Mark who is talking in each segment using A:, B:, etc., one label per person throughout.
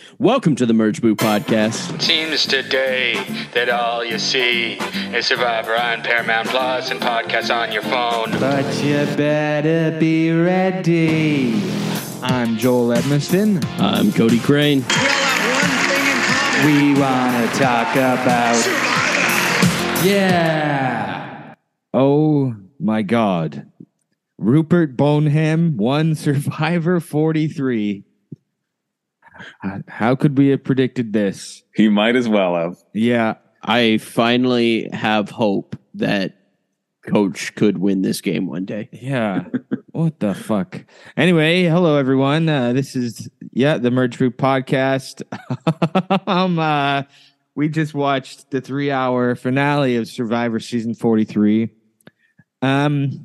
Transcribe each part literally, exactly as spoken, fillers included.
A: Welcome to the Merge Boo Podcast.
B: Seems today that all you see is Survivor on Paramount Plus and podcasts on your phone.
C: But you better be ready. I'm Joel Edmiston.
A: I'm Cody Crane.
D: We all have one thing in common.
C: We want to talk about
D: Survivor.
C: Yeah. Oh my God. Rupert Boneham won Survivor forty-three. How could we have predicted this?
E: He might as well have.
C: Yeah.
A: I finally have hope that Coach could win this game one day.
C: Yeah. What the fuck? Anyway, hello everyone. Uh, this is yeah the Merge Group Podcast. um, uh, we just watched the three-hour finale of Survivor Season forty-three. Um,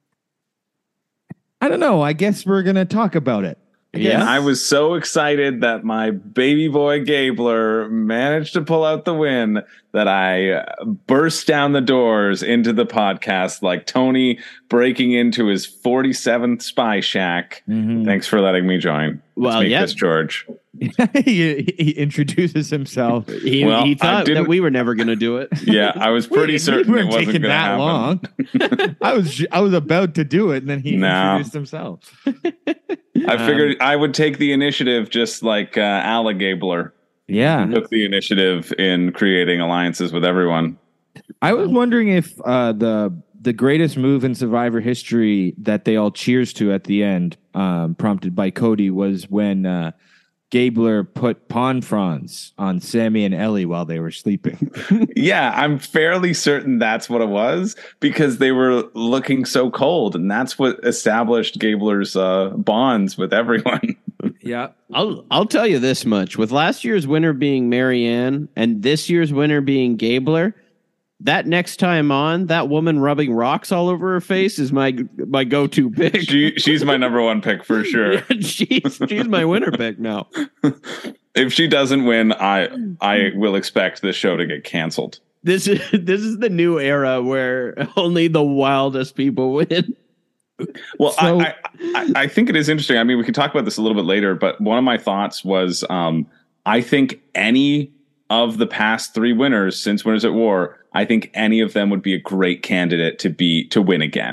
C: I don't know. I guess we're gonna talk about it. I
A: Yeah.
C: guess.
E: I was so excited that my baby boy Gabler managed to pull out the win that I burst down the doors into the podcast like Tony breaking into his forty-seventh spy shack.
C: Mhm.
E: Thanks for letting me join. Let's
A: Well,
E: make
A: yeah.
E: this George.
C: he, he introduces himself.
A: He,
E: Well,
A: he
E: I
A: thought that
E: didn't-
A: we were never going to do it.
E: Yeah, I was pretty
C: We-
E: certain
C: we
E: it
C: weren't
E: wasn't
C: taking
E: going to
C: that
E: happen.
C: long. I was I was about to do it, and then he
E: No.
C: introduced himself.
E: I figured I would take the initiative just like uh, Ala Gabler
C: Yeah.
E: took the initiative in creating alliances with everyone.
C: I was wondering if uh, the the greatest move in Survivor history that they all cheers to at the end, um, prompted by Cody, was when uh, Gabler put pawn fronds on Sammy and Ellie while they were sleeping.
E: Yeah, I'm fairly certain that's what it was because they were looking so cold, and that's what established Gabler's uh, bonds with everyone.
C: Yeah.
A: I'll I'll tell you this much. With last year's winner being Marianne and this year's winner being Gabler, that next time on, that woman rubbing rocks all over her face is my my go-to pick.
E: She she's my number one pick for sure.
A: she's she's my winner pick now.
E: If she doesn't win, I I will expect this show to get canceled.
A: This is this is the new era where only the wildest people win.
E: Well,
C: So-
E: I, I I think it is interesting. I mean, we can talk about this a little bit later, but one of my thoughts was um, I think any of the past three winners since Winners at War, I think any of them would be a great candidate to be to win again.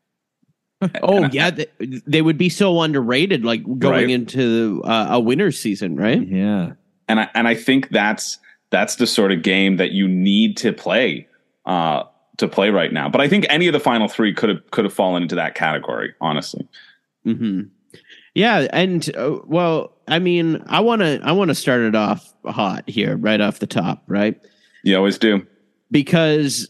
A: Oh yeah, they, they would be so underrated, like going
E: Right.
A: into uh, a winner's season, right?
C: Yeah.
E: And I and I think that's that's the sort of game that you need to play uh, to play right now. But I think any of the final three could have could have fallen into that category, honestly.
A: Mm-hmm. Yeah, and uh, well, I mean, I want to I want to start it off hot here, right off the top, right?
E: You always do.
A: Because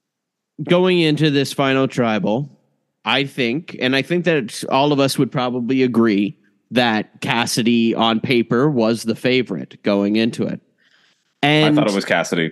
A: going into this final tribal, I think, and I think that all of us would probably agree that Cassidy on paper was the favorite going into it. And
E: I thought it was Cassidy.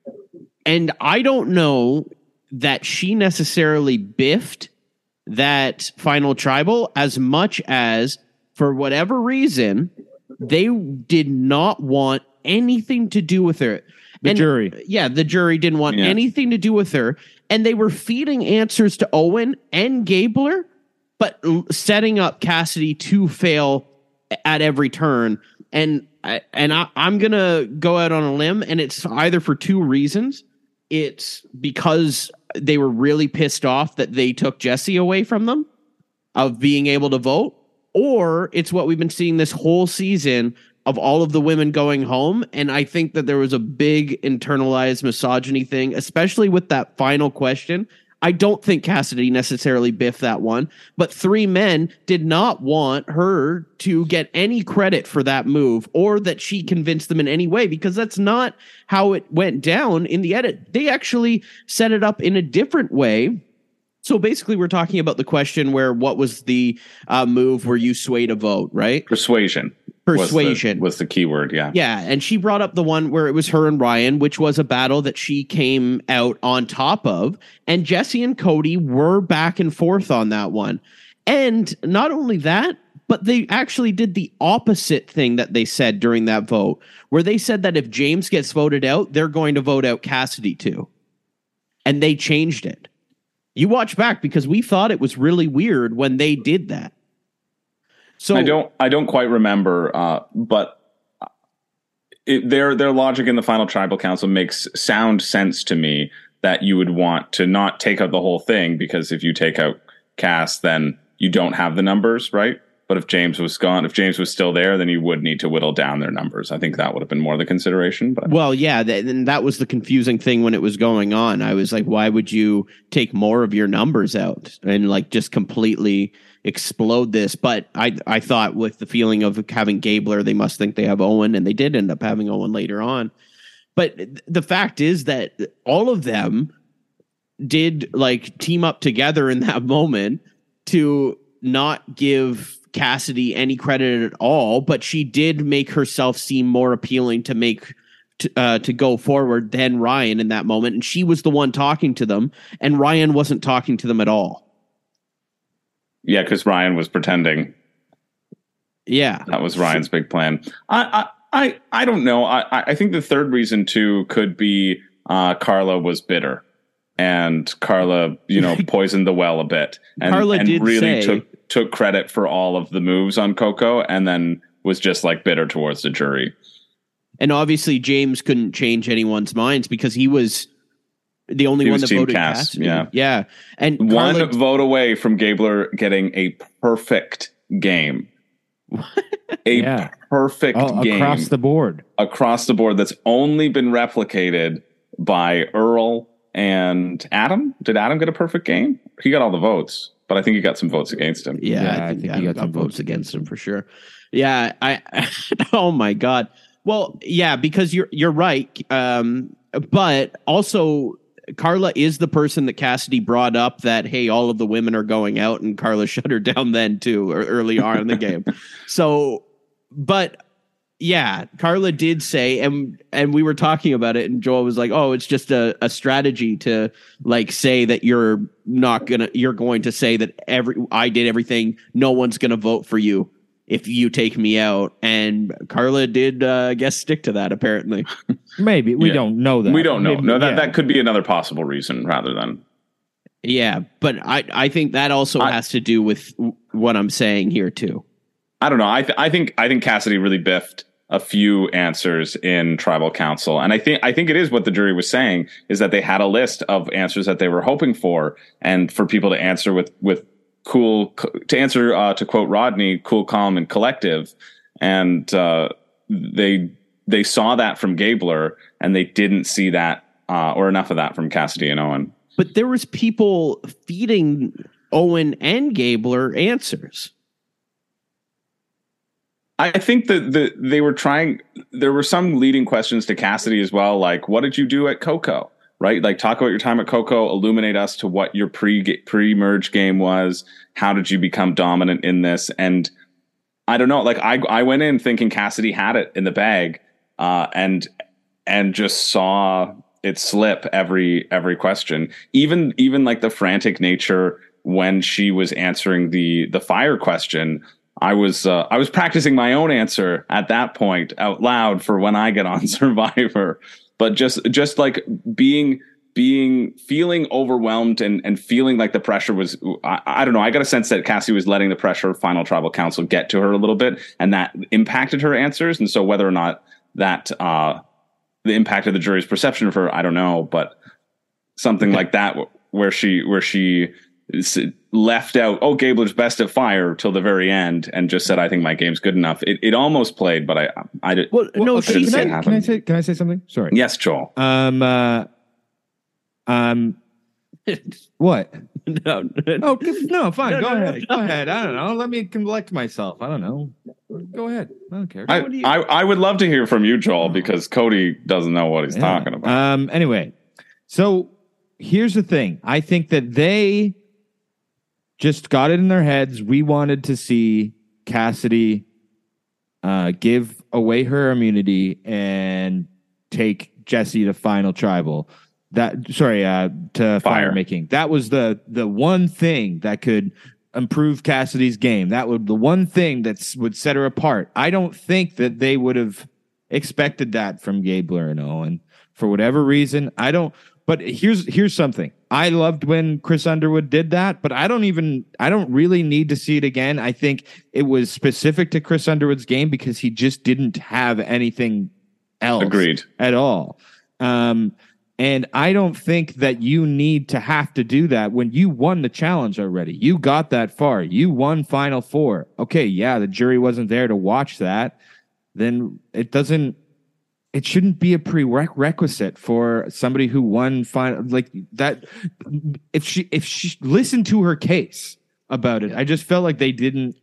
A: And I don't know that she necessarily biffed that final tribal as much as, for whatever reason, they did not want anything to do with her.
C: The
A: And,
C: jury.
A: Yeah, the jury didn't want
E: Yeah.
A: anything to do with her. And they were feeding answers to Owen and Gabler, but l- setting up Cassidy to fail at every turn. And I, and I, I'm going to go out on a limb, and it's either for two reasons. It's because they were really pissed off that they took Jesse away from them of being able to vote, or it's what we've been seeing this whole season of all of the women going home. And I think that there was a big internalized misogyny thing, especially with that final question. I don't think Cassidy necessarily biffed that one, but three men did not want her to get any credit for that move or that she convinced them in any way, because that's not how it went down in the edit. They actually set it up in a different way. So basically, we're talking about the question where what was the uh, move where you swayed a vote, right?
E: Persuasion.
A: Persuasion.
E: was the, was the key word. Yeah.
A: Yeah, and she brought up the one where it was her and Ryan, which was a battle that she came out on top of. And Jesse and Cody were back and forth on that one. And not only that, but they actually did the opposite thing that they said during that vote, where they said that if James gets voted out, they're going to vote out Cassidy too. And they changed it. You watch back because we thought it was really weird when they did that. So
E: I don't I don't quite remember, uh, but it, their their logic in the final tribal council makes sound sense to me, that you would want to not take out the whole thing, because if you take out Cass, then you don't have the numbers, right? But if James was gone, if James was still there, then you would need to whittle down their numbers. I think that would have been more the consideration. But
A: well, yeah, th- and that was the confusing thing when it was going on. I was like, why would you take more of your numbers out and like just completely explode this? But I I thought with the feeling of having Gabler, they must think they have Owen, and they did end up having Owen later on. But the fact is that all of them did like team up together in that moment to not give Cassidy any credit at all, but she did make herself seem more appealing to make to, uh, to go forward than Ryan in that moment. And she was the one talking to them, and Ryan wasn't talking to them at all.
E: Yeah, because Ryan was pretending.
A: Yeah,
E: that was Ryan's big plan. I I I, I don't know. I I think the third reason too could be uh, Carla was bitter, and Carla, you know, poisoned the well a bit, and,
A: Carla
E: and
A: did
E: really
A: say,
E: took took credit for all of the moves on Coco, and then was just like bitter towards the jury.
A: And obviously James couldn't change anyone's minds because he was the only
E: he
A: one
E: was
A: that
E: Team
A: voted
E: Cass,
A: Cassidy.
E: Yeah,
A: yeah. And
E: one
A: Carla,
E: vote away from Gabler getting a perfect game. a
C: yeah.
E: perfect
C: oh,
E: game
C: across the board.
E: Across the board that's only been replicated by Earl and Adam. Did Adam get a perfect game? He got all the votes, but I think he got some votes against him.
A: Yeah,
C: Yeah,
A: I think,
C: I think
A: I
C: he got
A: got
C: some
A: votes
C: votes
A: against him for sure. Yeah, I. Oh my God. Well, yeah, because you're you're right. Um, but also Carla is the person that Cassidy brought up that, hey, all of the women are going out, and Carla shut her down then too, or early on in the game. So, but yeah, Carla did say, and and we were talking about it, and Joel was like, oh, it's just a, a strategy to like say that you're not gonna, you're going to say that every I did everything, no one's gonna vote for you if you take me out. And Carla did, uh, I guess, stick to that apparently.
C: Maybe we
E: Yeah.
C: don't know that.
E: We don't know.
C: Maybe,
E: no, that,
C: yeah.
E: that could be another possible reason rather than.
A: Yeah, but I, I think that also
E: I,
A: has to do with what I'm saying here too.
E: I don't know. I th- I think I think Cassidy really biffed a few answers in tribal council, and I think I think it is what the jury was saying, is that they had a list of answers that they were hoping for, and for people to answer with with cool to answer uh, to quote Rodney, cool, calm, and collective, and uh, they they saw that from Gabler, and they didn't see that uh, or enough of that from Cassidy and Owen.
A: But there was people feeding Owen and Gabler answers.
E: I think that the, they were trying, there were some leading questions to Cassidy as well, like, what did you do at Coco? Right? Like, talk about your time at Coco, illuminate us to what your pre pre-merge game was. How did you become dominant in this? And I don't know, like, I I went in thinking Cassidy had it in the bag, uh, and and just saw it slip every every question. Even even like the frantic nature when she was answering the the fire question. I was uh, I was practicing my own answer at that point out loud for when I get on Survivor, but just just like being being feeling overwhelmed and and feeling like the pressure was I, I don't know. I got a sense that Cassie was letting the pressure of Final Tribal Council get to her a little bit, and that impacted her answers. And so whether or not that uh, the impact of the jury's perception of her, I don't know, but something like that where she where she. left out, oh, Gabler's best at fire till the very end, and just said, I think my game's good enough. It it almost played, but I I did.
A: Well, no,
C: well,
A: she
C: can,
A: said.
C: I, can I say can I say something? Sorry.
E: Yes, Joel.
C: Um. Uh, um. What?
A: No,
C: Oh no, fine.
A: No,
C: Go
A: no,
C: ahead.
A: no.
C: Go ahead. I don't know. Let me collect myself. I don't know. Go ahead. I don't care.
E: I,
A: What do you-
E: I I would love to hear from you, Joel, because Cody doesn't know what he's
C: Yeah.
E: talking about.
C: Um. Anyway, so here's the thing. I think that they just got it in their heads. We wanted to see Cassidy uh, give away her immunity and take Jesse to Final Tribal. That sorry, uh, to
E: Fire.
C: fire making. That was the the one thing that could improve Cassidy's game. That would the one thing that would set her apart. I don't think that they would have expected that from Gabler and Owen for whatever reason. I don't. But here's here's something. I loved when Chris Underwood did that, but I don't even I don't really need to see it again. I think it was specific to Chris Underwood's game because he just didn't have anything else.
E: Agreed.
C: At all. Um, and I don't think that you need to have to do that when you won the challenge already. You got that far. You won Final Four. Okay, yeah, the jury wasn't there to watch that. Then it doesn't, it shouldn't be a prerequisite for somebody who won final, like that. If she, if she listened to her case about it, I just felt like they didn't,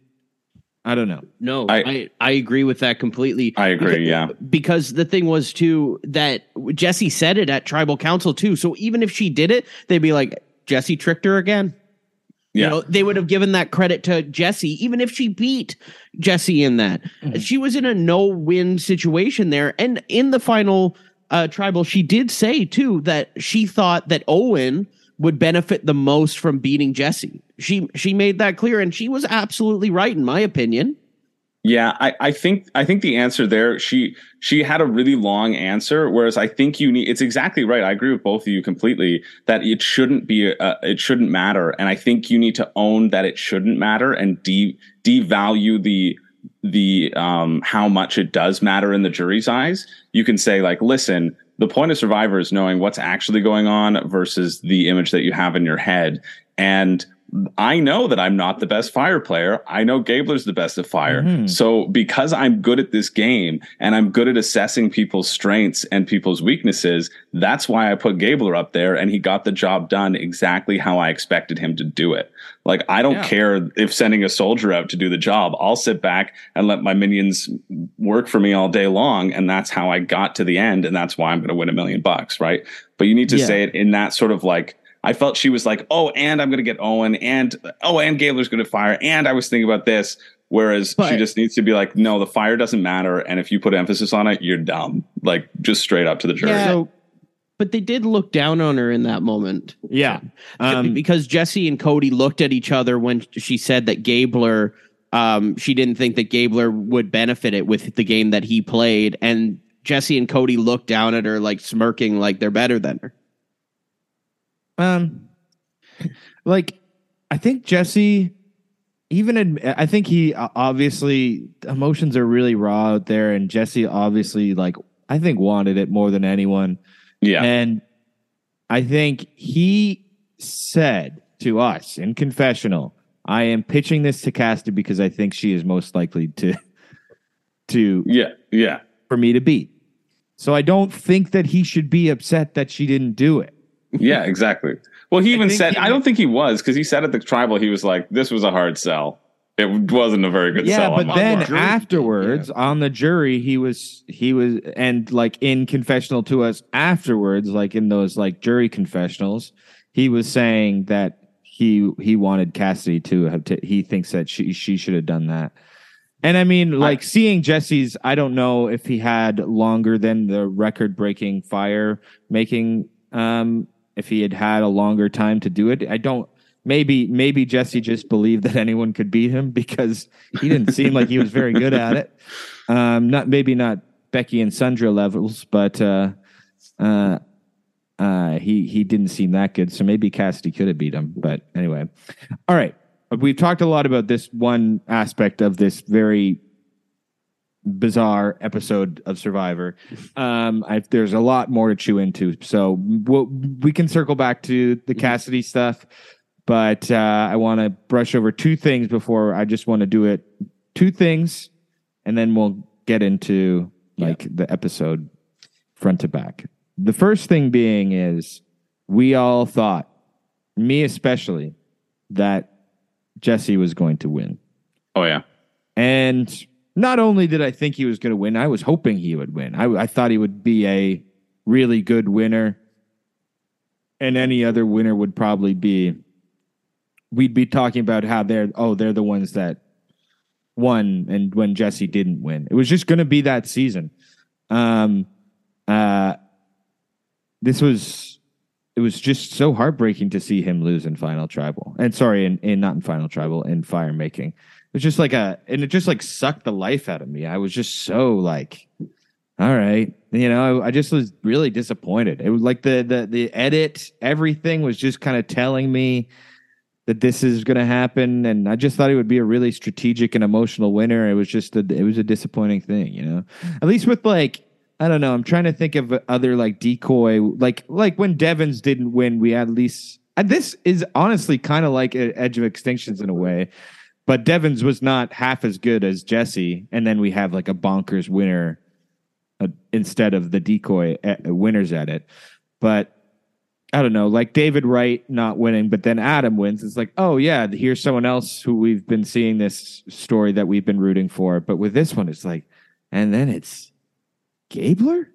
C: I don't know.
A: No,
E: I-
A: I, I agree with that completely.
E: I agree,
A: Because-
E: yeah.
A: Because the thing was too that Jesse said it at tribal council too. So even if she did it, they'd be like, Jesse tricked her again.
E: Yeah.
A: You know, they would have given that credit to Jesse, even if she beat Jesse in that.
C: Mm-hmm.
A: She was in a no-win situation there. And in the final uh, tribal, she did say too that she thought that Owen would benefit the most from beating Jesse. She she made that clear, and she was absolutely right, in my opinion.
E: Yeah, I, I think I think the answer there, she she had a really long answer, whereas I think you need, it's exactly right. I agree with both of you completely that it shouldn't be a, it shouldn't matter, and I think you need to own that it shouldn't matter and de devalue the the um how much it does matter in the jury's eyes. You can say like, listen, the point of Survivor is knowing what's actually going on versus the image that you have in your head. And I know that I'm not the best fire player. I know Gabler's the best at fire.
C: Mm-hmm.
E: So because I'm good at this game and I'm good at assessing people's strengths and people's weaknesses, that's why I put Gabler up there, and he got the job done exactly how I expected him to do it. Like, I don't
C: Yeah.
E: care if sending a soldier out to do the job. I'll sit back and let my minions work for me all day long. And that's how I got to the end. And that's why I'm going to win a million bucks. Right. But you need to
C: Yeah.
E: say it in that sort of like, I felt she was like, oh, and I'm going to get Owen, and oh, and Gabler's going to fire, and I was thinking about this. Whereas
A: But-
E: she just needs to be like, no, the fire doesn't matter, and if you put emphasis on it, you're dumb. Like, just straight up to the jury.
A: Yeah.
C: So,
A: But they did look down on her in that moment.
C: yeah. Um,
A: because Jesse and Cody looked at each other when she said that Gabler, um, she didn't think that Gabler would benefit it with the game that he played. And Jesse and Cody looked down at her like smirking, like they're better than her.
C: Um, like, I think Jesse, even admi- I think he uh, obviously emotions are really raw out there, and Jesse obviously, like, I think wanted it more than anyone.
E: Yeah.
C: And I think he said to us in confessional, I am pitching this to Cassidy because I think she is most likely to, to,
E: yeah. Yeah.
C: for me to beat. So I don't think that he should be upset that she didn't do it.
E: Yeah, exactly. Well, he even
C: think
E: said,
C: he-
E: I don't think he was, because he said at the tribal, he was like, this was a hard sell. It wasn't a very good
C: Yeah,
E: sell. on
C: but
E: my
C: then
E: part.
C: afterwards on the jury, he was he was and like in confessional to us afterwards, like in those like jury confessionals, he was saying that he he wanted Cassidy to have t- he thinks that she she should have done that. And I mean, like seeing Jesse's, I don't know if he had longer than the record breaking fire making. Um, if he had had a longer time to do it, I don't. Maybe maybe Jesse just believed that anyone could beat him because he didn't seem like he was very good at it. Um, not maybe not Becky and Sandra levels, but uh, uh, uh, he he didn't seem that good. So maybe Cassidy could have beat him. But anyway, all right. We've talked a lot about this one aspect of this very bizarre episode of Survivor. Um, I, there's a lot more to chew into, so we'll, we can circle back to the Cassidy stuff. But uh, I want to brush over two things before. I just want to do it. Two things, and then we'll get into like yeah. the episode front to back. The first thing being is we all thought, me especially, that Jesse was going to win.
E: Oh yeah,
C: and not only did I think he was going to win, I was hoping he would win. I, I thought he would be a really good winner, and any other winner would probably be. We'd be talking about how they're oh they're the ones that won, and when Jesse didn't win, it was just going to be that season. Um, uh, this was it was just so heartbreaking to see him lose in Final Tribal, and sorry, in, in not in Final Tribal, in Fire Making. It was just like a, and it just like sucked the life out of me. I was just so like, all right, you know, I, I just was really disappointed. It was like the the the edit, everything was just kind of telling me that this is going to happen, and I just thought it would be a really strategic and emotional winner. It was just a, it was a disappointing thing, you know. At least with like I don't know. I'm trying to think of other like decoy, like like when Devons didn't win, we at least. And this is honestly kind of like Edge of Extinctions in a way, but Devons was not half as good as Jesse, and then we have like a bonkers winner uh, instead of the decoy uh, winners at it. But I don't know, like David Wright not winning, but then Adam wins. It's like, oh yeah, here's someone else who we've been seeing this story that we've been rooting for. But with this one, it's like, and then it's Gabler.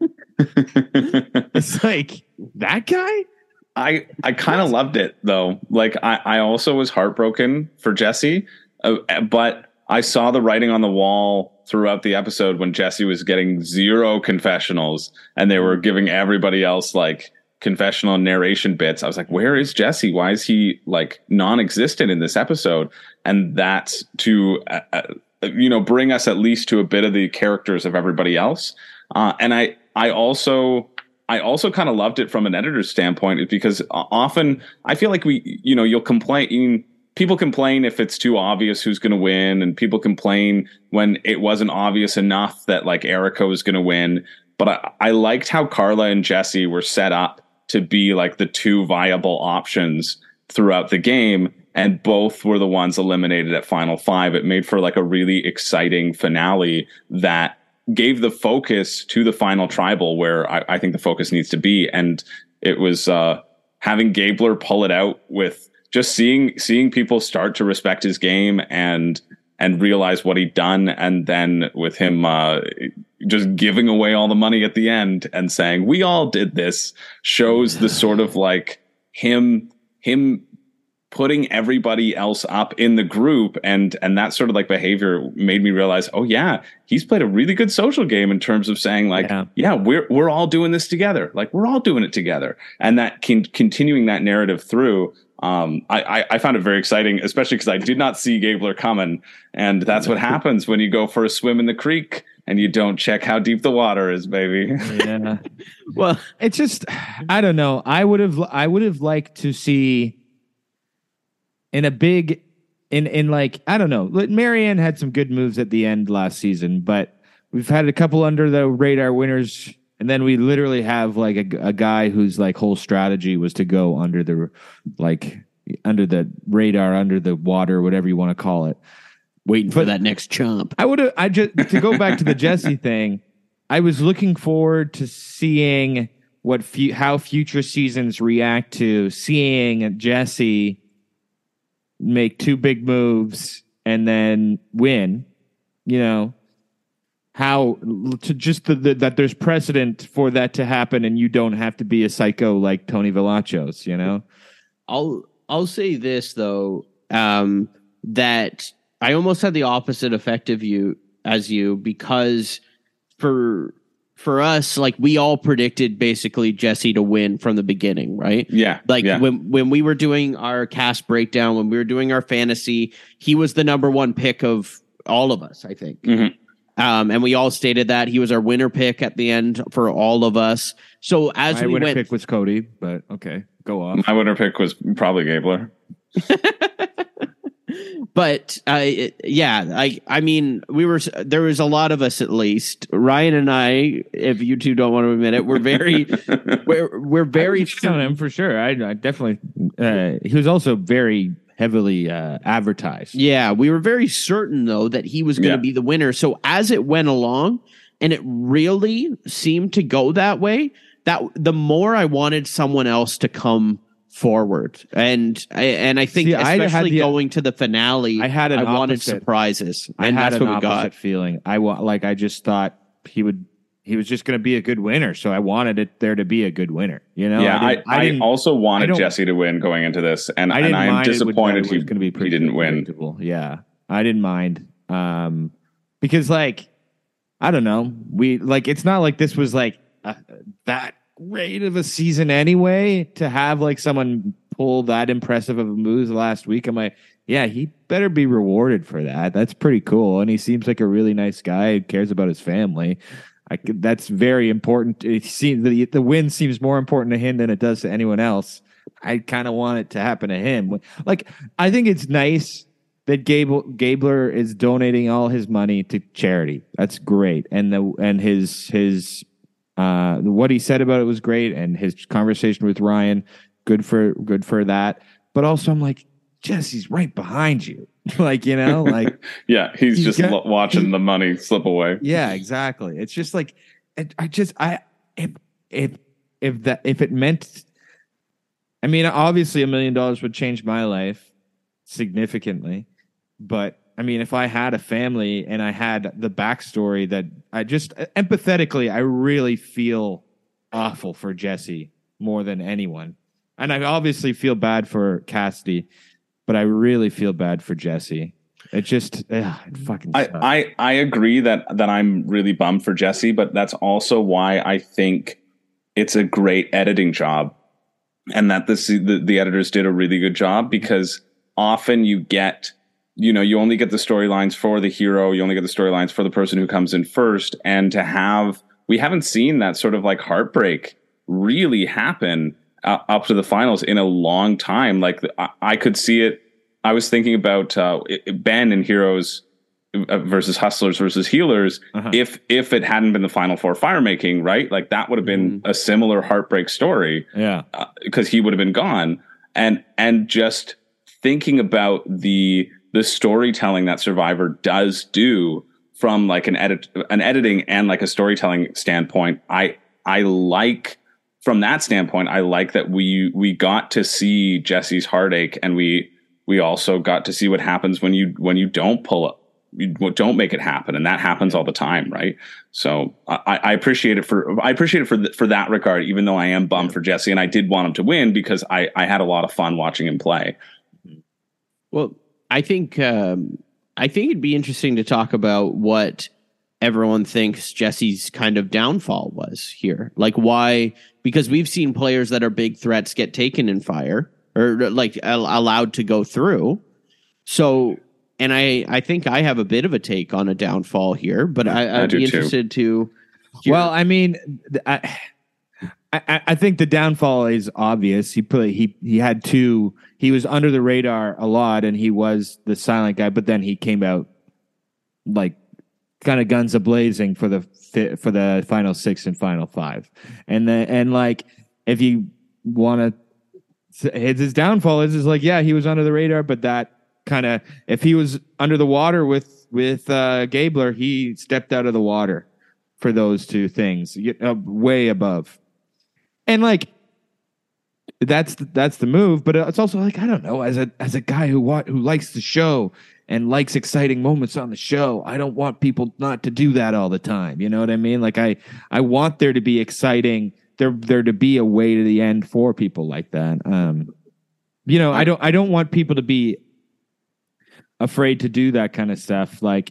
C: It's like that guy.
E: I, I kind of loved it though. Like I, I also was heartbroken for Jesse, uh, but I saw the writing on the wall throughout the episode when Jesse was getting zero confessionals and they were giving everybody else like confessional narration bits. I was like, where is Jesse? Why is he like non-existent in this episode? And that's to, uh, uh, you know, bring us at least to a bit of the characters of everybody else. Uh, and I, I also, I also kind of loved it from an editor's standpoint because often I feel like we, you know, you'll complain, people complain if it's too obvious who's going to win, and people complain when it wasn't obvious enough that like Erica was going to win. But I, I liked how Carla and Jesse were set up to be like the two viable options throughout the game, and both were the ones eliminated at Final Five. It made for like a really exciting finale that gave the focus to the final tribal where I, I think the focus needs to be. And it was uh, having Gabler pull it out with just seeing seeing people start to respect his game and and realize what he'd done. And then with him uh, just giving away all the money at the end and saying, we all did this, shows the sort of like him him putting everybody else up in the group, and and that sort of like behavior made me realize, oh yeah, he's played a really good social game in terms of saying like, yeah, yeah we're we're all doing this together, like we're all doing it together, and that can continuing that narrative through. Um, I, I I found it very exciting, especially because I did not see Gabler coming, and that's what happens when you go for a swim in the creek and you don't check how deep the water is, baby.
C: Yeah, well, it's just I don't know. I would have I would have liked to see. In a big, in in like, I don't know, Marianne had some good moves at the end last season, but we've had a couple under the radar winners, and then we literally have like a, a guy whose like whole strategy was to go under the, like, under the radar, under the water, whatever you want to call it.
A: Waiting for but that next chump.
C: I would have, I just, to go back to the Jesse thing, I was looking forward to seeing what, fu- how future seasons react to seeing Jesse make two big moves and then win, you know, how to just the, the, that there's precedent for that to happen, and you don't have to be a psycho like Tony Velachos, you know.
A: I'll I'll say this though, um, that I almost had the opposite effect of you as you, because for for us, like we all predicted basically Jesse to win from the beginning, right?
E: Yeah.
A: Like
E: yeah.
A: when when we were doing our cast breakdown, when we were doing our fantasy, he was the number one pick of all of us, I think.
E: Mm-hmm.
A: Um, and we all stated that he was our winner pick at the end for all of us. So as
C: My
A: we
C: winner
A: went,
C: pick was Cody, but okay, go off.
E: My winner pick was probably Gabler.
A: But uh, yeah, I I mean, we were there was a lot of us at least. Ryan and I, if you two don't want to admit it, we're very we're we're very
C: on him for sure. I, I definitely uh, he was also very heavily uh, advertised.
A: Yeah, we were very certain though that he was going to
E: Yeah.
A: be the winner. So as it went along, and it really seemed to go that way, that the more I wanted someone else to come forward, and I and I think
C: See, I had
A: especially
C: the-
A: going to the finale,
C: I had an
A: I wanted
C: opposite-
A: surprises,
C: I
A: and
C: had
A: that's
C: an
A: what we
C: opposite
A: got.
C: feeling. I wa- like I just thought he would. He was just going to be a good winner, so I wanted it there to be a good winner. You know,
E: yeah, I,
C: didn't-
E: I,
C: didn't-
E: also
C: I
E: wanted
C: don't-
E: Jesse to win going into this, and,
C: I
E: and
C: didn't
E: I am
C: mind it would-
E: disappointed
C: that it
E: he,
C: was gonna be
E: he
C: pretty
E: didn't win.
C: predictable. Yeah, I didn't mind um, because, like, I don't know, we like it's not like this was like uh, that great of a season anyway. To have like someone pull that impressive of a move last week, I'm like, yeah, he better be rewarded for that. That's pretty cool, and he seems like a really nice guy who cares about his family. I could, that's very important. It seems the the win seems more important to him than it does to anyone else. I kind of want it to happen to him. Like, I think it's nice that Gable, Gabler is donating all his money to charity. That's great. And the and his his uh, what he said about it was great, and his conversation with Ryan, good for good for that. But also, I'm like, Jesse's right behind you. Like, you know, like
E: yeah, he's, he's just got, lo- watching he, the money slip away.
C: Yeah, exactly. It's just like it, I just I if if if that if it meant, I mean, obviously a million dollars would change my life significantly. But I mean, if I had a family and I had the backstory that I just empathetically, I really feel awful for Jesse more than anyone. And I obviously feel bad for Cassidy, but I really feel bad for Jesse. It just, ugh, it fucking sucks.
E: I, I, I agree that, that I'm really bummed for Jesse, but that's also why I think it's a great editing job, and that this, the, the editors did a really good job, because often you get, you know, you only get the storylines for the hero. You only get the storylines for the person who comes in first. And to have, we haven't seen that sort of like heartbreak really happen uh, up to the finals in a long time. Like I, I could see it. I was thinking about uh, Ben in Heroes versus Hustlers versus Healers. Uh-huh. If, if it hadn't been the final four fire making, right? Like that would have been mm. a similar heartbreak story.
C: Yeah.
E: Uh, because he would have been gone. And, and just thinking about the, the storytelling that Survivor does do from like an edit, an editing and like a storytelling standpoint, I I like from that standpoint. I like that we we got to see Jesse's heartache, and we we also got to see what happens when you when you don't pull up, you don't make it happen, and that happens all the time, right? So I, I appreciate it for I appreciate it for th- for that regard, even though I am bummed for Jesse, and I did want him to win because I I had a lot of fun watching him play.
A: Well, I think um, I think it'd be interesting to talk about what everyone thinks Jesse's kind of downfall was here. Like why? Because we've seen players that are big threats get taken in fire or like allowed to go through. So, and I I think I have a bit of a take on a downfall here, but I, I'd I be interested too. to. Hear.
C: Well, I mean, I, I I think the downfall is obvious. He put he he had two. He was under the radar a lot, and he was the silent guy. But then he came out like kind of guns a blazing for the for the final six and final five. And then and like if you want to, his, his downfall is is like yeah, he was under the radar, but that kind of if he was under the water with with uh, Gabler, he stepped out of the water for those two things, uh, way above, and like. That's that's the move, but it's also like I don't know. As a as a guy who wa- who likes the show and likes exciting moments on the show, I don't want people not to do that all the time. You know what I mean? Like I I want there to be exciting, there there to be a way to the end for people like that. Um, you know, I don't I don't want people to be afraid to do that kind of stuff. Like.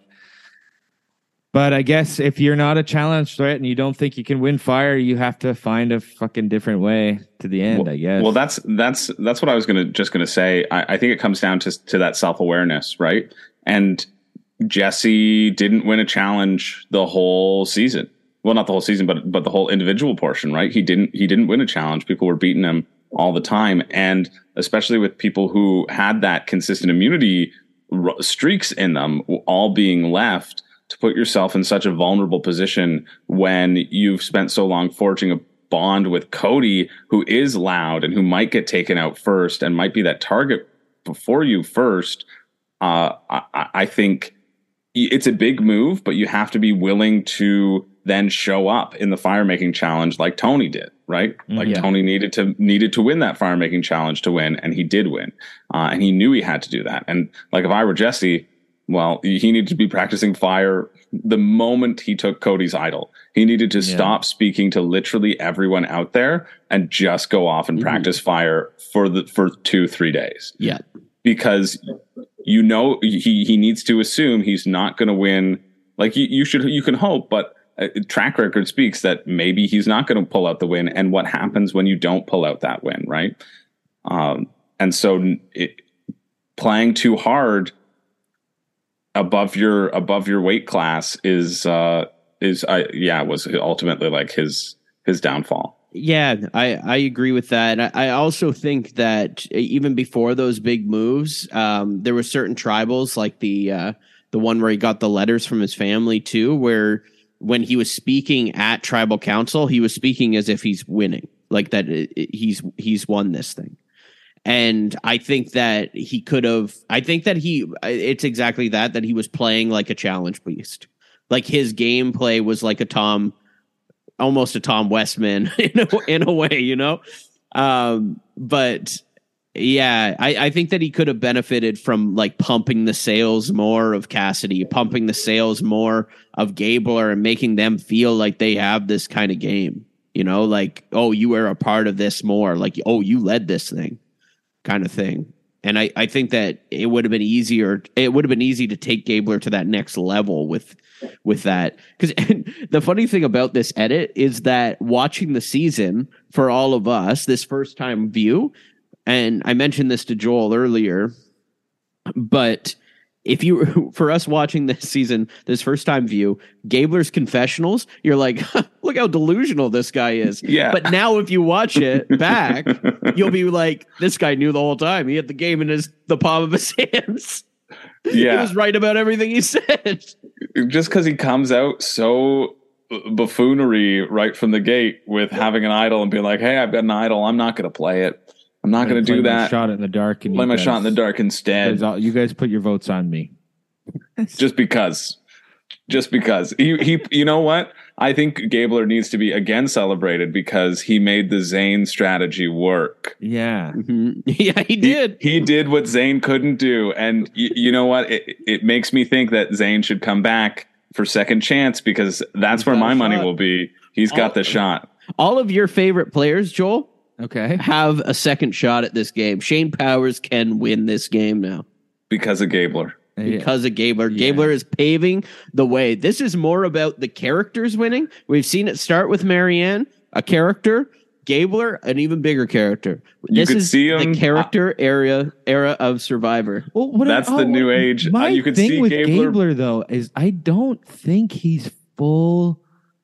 C: But I guess if you're not a challenge threat and you don't think you can win fire, you have to find a fucking different way to the end,
E: well,
C: I guess.
E: Well, that's that's that's what I was gonna just gonna say. I, I think it comes down to to that self awareness, right? And Jesse didn't win a challenge the whole season. Well, not the whole season, but but the whole individual portion, right? He didn't he didn't win a challenge. People were beating him all the time, and especially with people who had that consistent immunity r- streaks in them, all being left. To put yourself in such a vulnerable position when you've spent so long forging a bond with Cody, who is loud and who might get taken out first and might be that target before you first. Uh, I, I think it's a big move, but you have to be willing to then show up in the fire making challenge like Tony did, right? Like yeah. Tony needed to needed to win that fire making challenge to win, and he did win, uh, and he knew he had to do that. And like if I were Jesse. Well, he needed to be practicing fire the moment he took Cody's idol. He needed to yeah. stop speaking to literally everyone out there and just go off and mm-hmm. practice fire for the for two, three days.
A: Yeah.
E: Because you know he he needs to assume he's not going to win. Like you, you should you can hope, but uh, track record speaks that maybe he's not going to pull out the win. And what happens when you don't pull out that win, right? Um, and so it, playing too hard above your above your weight class is uh is I yeah was ultimately like his his downfall.
A: Yeah, I, I agree with that. I, I also think that even before those big moves, um, there were certain tribals like the uh, the one where he got the letters from his family too, where when he was speaking at tribal council, he was speaking as if he's winning, like that it, it, he's he's won this thing. And I think that he could have. I think that he. It's exactly that that he was playing like a challenge beast. Like his gameplay was like a Tom. Almost a Tom Westman in a, in a way, you know? Um, but yeah, I, I think that he could have benefited from like pumping the sales more of Cassidy, pumping the sales more of Gabler and making them feel like they have this kind of game, you know, like, oh, you were a part of this more, like, oh, you led this thing kind of thing. And I, I think that it would have been easier. It would have been easy to take Gabler to that next level with with that. Because the funny thing about this edit is that watching the season for all of us, this first time view, and I mentioned this to Joel earlier, but if you for us watching this season, this first time view, Gabler's confessionals, you're like, look how delusional this guy is.
E: Yeah.
A: But now if you watch it back, you'll be like, this guy knew the whole time. He had the game in his the palm of his hands.
E: Yeah.
A: He was right about everything he said.
E: Just because he comes out so buffoonery right from the gate with having an idol and being like, hey, I've got an idol. I'm not going to play it. I'm not going to do that.
C: Shot in the dark and
E: Play
C: you
E: my
C: guys-
E: shot in the dark instead.
C: you guys- You guys put your votes on me.
E: Just because. Just because. He, he, you know what? I think Gabler needs to be again celebrated because he made the Zane strategy work.
C: Yeah.
A: Mhm. Yeah, he did.
E: He, he did what Zane couldn't do. And y- you know what? It, it makes me think that Zane should come back for second chance because that's
A: He's
E: where
A: got
E: my
A: a
E: money
A: shot.
E: will be. He's got
A: Oh.
E: the shot.
A: All of your favorite players, Joel,
C: Okay.
A: have a second shot at this game. Shane Powers can win this game now
E: Because of Gabler.
A: because of Gabler.
C: Yeah.
A: Gabler is paving the way. This is more about the characters winning. We've seen it start with Marianne, a character, Gabler, an even bigger character.
E: You
A: this
E: could
A: is
E: see him-
A: the character area era of Survivor.
C: Well, what
E: That's the new age.
C: My
E: Uh, you could
C: thing
E: see
C: with
E: Gabler-
C: Gabler though is I don't think he's full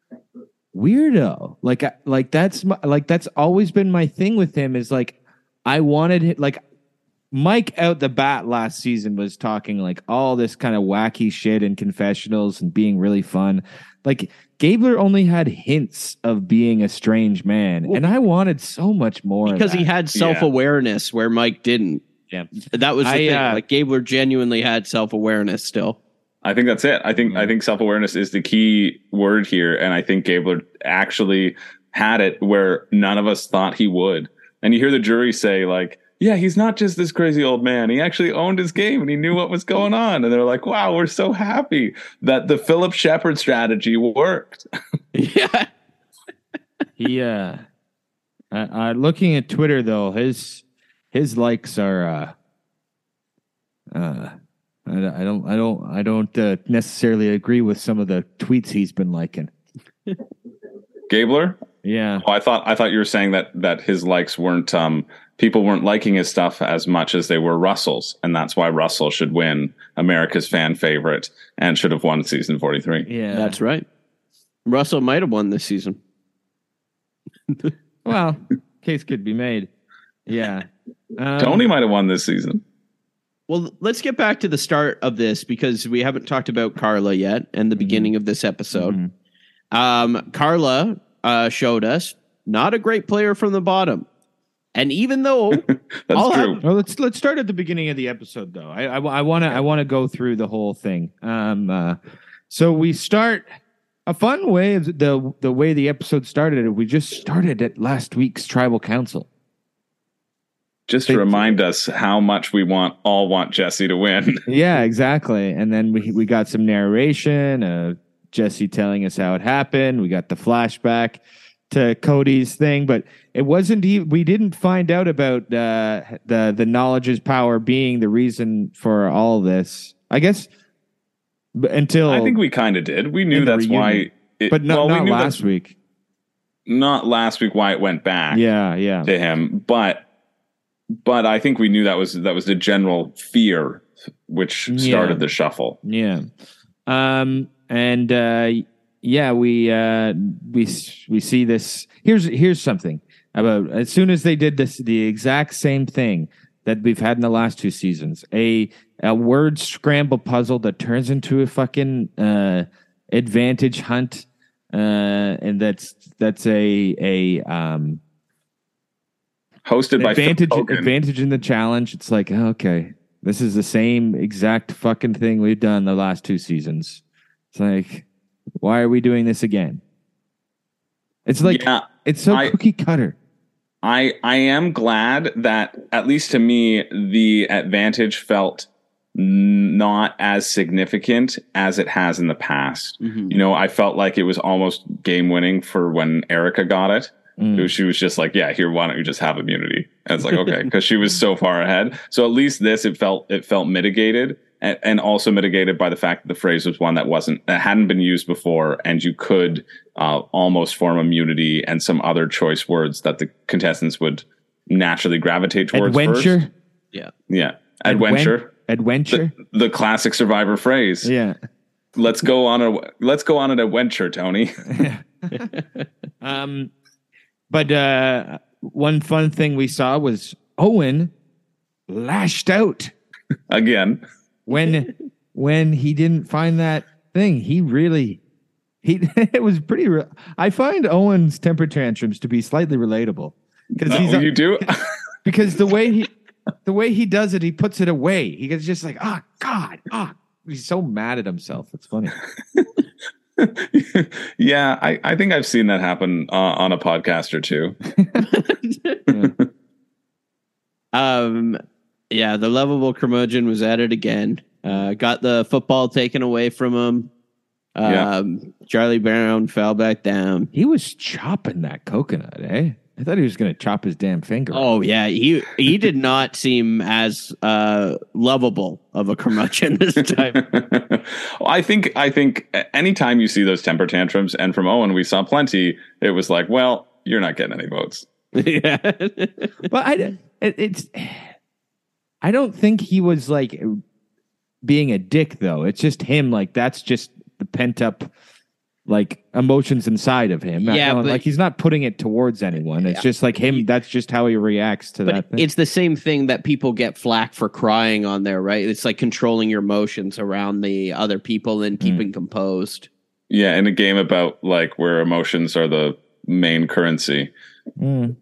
C: weirdo. Like, I- like that's my, like that's always been my thing with him. Is like I wanted it. Like Mike out the bat last season was talking like all this kind of wacky shit in confessionals and being really fun. Like Gabler only had hints of being a strange man,
A: Well,
C: and I wanted so much more of
A: Because he
C: that.
A: had self awareness where Mike didn't.
C: Yeah.
A: That was the
C: I,
A: thing.
C: uh,
A: Like Gabler genuinely had self awareness still.
E: I think that's it. I think I think self awareness is the key word here, and I think Gabler actually had it where none of us thought he would. And you hear the jury say, like, "Yeah, he's not just this crazy old man. He actually owned his game and he knew what was going on." And they're like, "Wow, we're so happy that the Philip Shepard strategy worked."
A: Yeah.
C: He uh, uh, uh looking at Twitter though, his his likes are uh uh I, I don't I don't I don't uh, necessarily agree with some of the tweets he's been liking.
E: Gabler?
C: Yeah.
E: Oh, I thought I thought you were saying that that his likes weren't um people weren't liking his stuff as much as they were Russell's, and that's why Russell should win America's fan favorite and should have won season forty-three.
C: Yeah.
A: That's right. Russell might have won this season.
C: well, case could be made. Yeah. Um,
E: Tony might have won this season.
A: Well, let's get back to the start of this because we haven't talked about Carla yet and the beginning of this episode.
C: Mhm.
A: Um, Carla uh, showed us not a great player from the bottom. And even though
E: That's
A: I'll
E: true.
A: have-
C: Well, let's let's start at the beginning of the episode, though. I I want to I want to go through the whole thing. Um, uh, so we start a fun way of the the way the episode started. We just started at last week's tribal council.
E: Just to
C: They-
E: remind us how much we want all want Jesse to win.
C: Yeah, exactly. And then we we got some narration of Jesse telling us how it happened. We got the flashback to Cody's thing, but it wasn't. e- We didn't find out about uh, the the knowledge is power being the reason for all this. I guess b- until
E: I think we kind of did. We knew
C: In the
E: that's
C: reunion.
E: why. It,
C: but not,
E: well,
C: not
E: we knew
C: last
E: that's
C: week.
E: not last week why it went back
C: Yeah, yeah,
E: to him, but but I think we knew that was that was the general fear which
C: Yeah.
E: started the shuffle.
C: yeah. Um, and uh, yeah, we uh, we we see this. Here's here's something about as soon as they did this, the exact same thing that we've had in the last two seasons, a a word scramble puzzle that turns into a fucking uh, advantage hunt, uh, and that's that's a a um,
E: hosted by
C: advantage
E: Phil Hogan.
C: advantage in the challenge. It's like, okay, this is the same exact fucking thing we've done the last two seasons. It's like, why are we doing this again? It's like,
E: Yeah,
C: it's so
E: I-
C: cookie cutter.
E: I I am glad that, at least to me, the advantage felt n- not as significant as it has in the past.
A: Mhm.
E: You know, I felt like it was almost game winning for when Erica got it.
C: Mm.
E: She was just like, yeah, here, why don't you just have immunity? And it's like, okay, because she was so far ahead. So at least this, it felt it felt mitigated, and, and also mitigated by the fact that the phrase was one that wasn't that hadn't been used before, and you could uh, almost form immunity and some other choice words that the contestants would naturally gravitate towards.
C: Adventure.
E: First.
A: Yeah.
E: Yeah, adventure,
C: Adventure.
E: the, the classic Survivor phrase.
C: Yeah.
E: Let's go on a let's go on an adventure, Tony.
C: Um, but uh, one fun thing we saw was Owen lashed out
E: Again.
C: when when he didn't find that thing. He really he it was pretty. Re- I find Owen's temper tantrums to be slightly relatable because
E: Oh,
C: he's
E: you do?
C: because the way he the way he does it, he puts it away. He gets just like, oh God, ah. He's so mad at himself. It's funny.
E: Yeah, I, I think I've seen that happen uh, on a podcast or two.
A: Um, yeah, the lovable curmudgeon was at it again. Uh, got the football taken away from him. Um, Charlie Brown fell back down.
C: He was chopping that coconut, eh? I thought he was going to chop his damn finger.
A: Oh yeah, he he did not seem as uh, lovable of a curmudgeon this time.
E: Well, I think I think anytime you see those temper tantrums, and from Owen we saw plenty, it was like, well, you're not getting any votes.
A: Yeah,
C: But I, it, it's, I don't think he was like being a dick though. It's just him. Like that's just the pent up like emotions inside of him.
A: Yeah,
C: Not-
A: but-
C: like he's not putting it towards anyone. It's just like him. That's just how he reacts to
A: but
C: that thing.
A: it's the same thing that people get flack for crying on there, right? It's like controlling your emotions around the other people and keeping composed.
E: Yeah, in a game about like where emotions are the main currency.
C: Mm.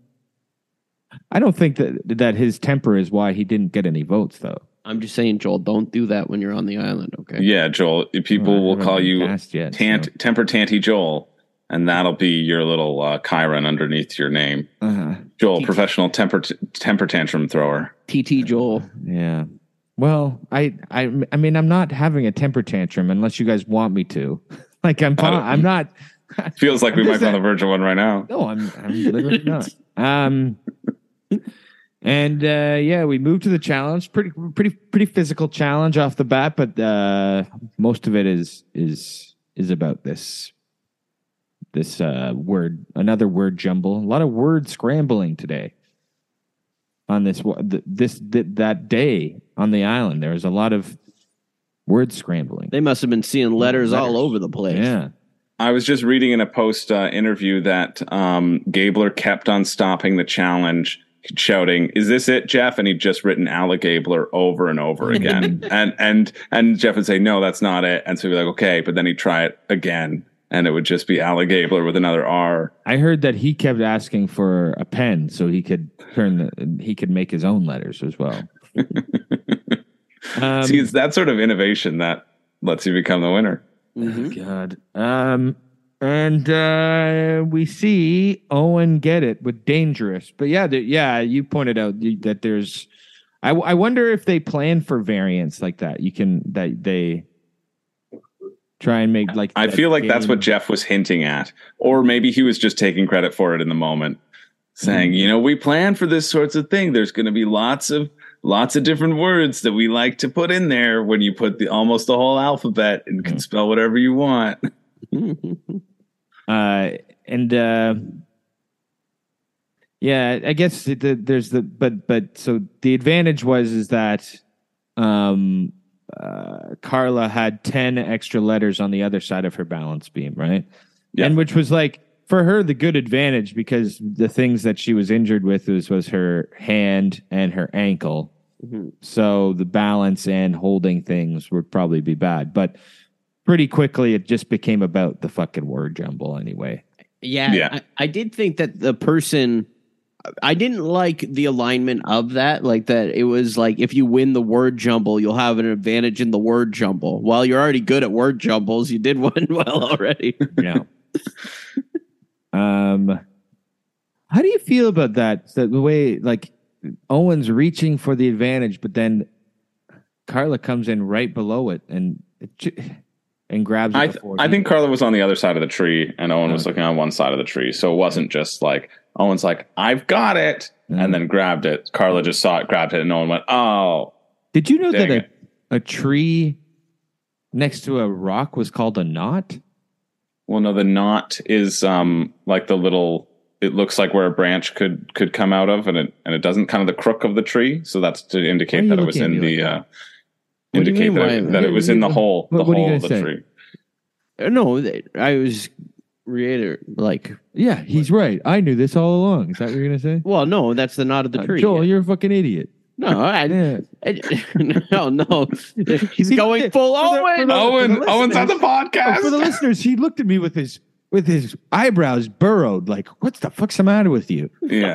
C: I don't think that that his temper is why he didn't get any votes though.
A: I'm just saying, Joel, don't do that when you're on the island, okay?
E: Yeah, Joel, people
C: Well, I
E: will
C: haven't
E: call
C: been
E: you
C: cast yet,
E: tant,
C: so.
E: temper tanty Joel, and that'll be your little uh, Chiron underneath your name.
C: Uh-huh.
E: Joel,
A: T-
E: professional temper t- temper tantrum thrower.
A: T T Joel.
C: Yeah. Well, I, I, I mean, I'm not having a temper tantrum unless you guys want me to. Like, I'm,
E: don't-
C: I'm not.
E: Feels like we
C: I'm
E: might
C: just
E: be on
C: a-
E: the verge of one right now.
C: No, I'm, I'm literally not. Um, and uh, yeah, we moved to the challenge. Pretty, pretty, pretty physical challenge off the bat, but uh, most of it is is is about this this uh, word, another word jumble. A lot of word scrambling today on this wa- th- this th- that day on the island. There was a lot of word scrambling.
A: They must have been seeing letters, all
C: Letters.
A: over the place.
C: Yeah.
E: I was just reading in a post uh, interview that um, Gabler kept on stopping the challenge, shouting, "Is this it, Jeff?" And he'd just written "Ala Gabler" over and over again. and and and Jeff would say, "No, that's not it." And so he'd be like, "Okay," but then he'd try it again, and it would just be Ala Gabler with another R.
C: I heard that he kept asking for a pen so he could turn the, he could make his own letters as well. um,
E: See, it's that sort of innovation that lets you become the winner.
A: Mhm.
C: God. Um, and uh, we see Owen get it with dangerous, but yeah, the, yeah, you pointed out the- that there's. I, I wonder if they plan for variants like that. You can that they try and make like.
E: I
C: that
E: feel like that's
C: game-
E: what Jeff was hinting at. Or maybe he was just taking credit for it in the moment, saying, you know, we plan for this sorts of thing. There's going to be lots of lots of different words that we like to put in there when you put the almost the whole alphabet and can spell whatever you want.
C: Uh, and uh, yeah, I guess the, there's the but but so the advantage was is that um, uh, Carla had ten extra letters on the other side of her balance beam, right?
E: Yeah.
C: And which was like, for her, the good advantage, because the things that she was injured with was, was her hand and her ankle.
A: Mm-hmm.
C: So the balance and holding things would probably be bad. But pretty quickly, it just became about the fucking word jumble anyway.
A: Yeah,
E: Yeah.
A: I, I did think that the person, I didn't like the alignment of that. Like that, it was like if you win the word jumble, you'll have an advantage in the word jumble. While you're already good at word jumbles, you did one well already.
C: Yeah. um, how do you feel about that? The, the way like Owen's reaching for the advantage, but then Carla comes in right below it and it, j- and grabs it.
E: I,
C: before
E: I
C: he-
E: think Carla was on the other side of the tree and Owen was
C: Okay.
E: looking on one side of the tree. So it wasn't just like Owen's like, I've got it,
C: Mm.
E: and then grabbed it. Carla just saw it, grabbed it, and Owen went, oh.
C: Did you know
E: Dang
C: that
E: it.
C: a, a tree next to a rock was called a knot?
E: Well, no, the knot is um like the little. It looks like where a branch could could come out of, and it and it doesn't, kind of the crook of the tree. So that's to
C: Why are
E: indicate
C: you
E: that it was
C: looking
E: in
C: at me
E: the.
C: like
E: Uh,
A: What do you
E: indicate
A: mean,
E: that,
A: why-
E: it, that it was in the hole,
C: What-
E: the
C: what are you
E: hole
C: gonna
E: of the
C: say?
E: tree.
A: Uh, No, that- I was reiter like,
C: Yeah, he's right. I knew this all along. Is that what you're gonna say?
A: well, no, that's the knot of the
C: Uh,
A: tree.
C: Joel, you're a fucking idiot.
A: no, I,
C: Yeah.
A: I- no, no, he's
C: He-
A: going full
C: for the- for
A: Owen.
C: the-
E: Owen,
C: for the
E: Owen's on the
C: listeners-
E: podcast.
C: Oh, for the listeners, he looked at me with his with his eyebrows burrowed, like, "What the fuck's the matter with you?"
E: Yeah.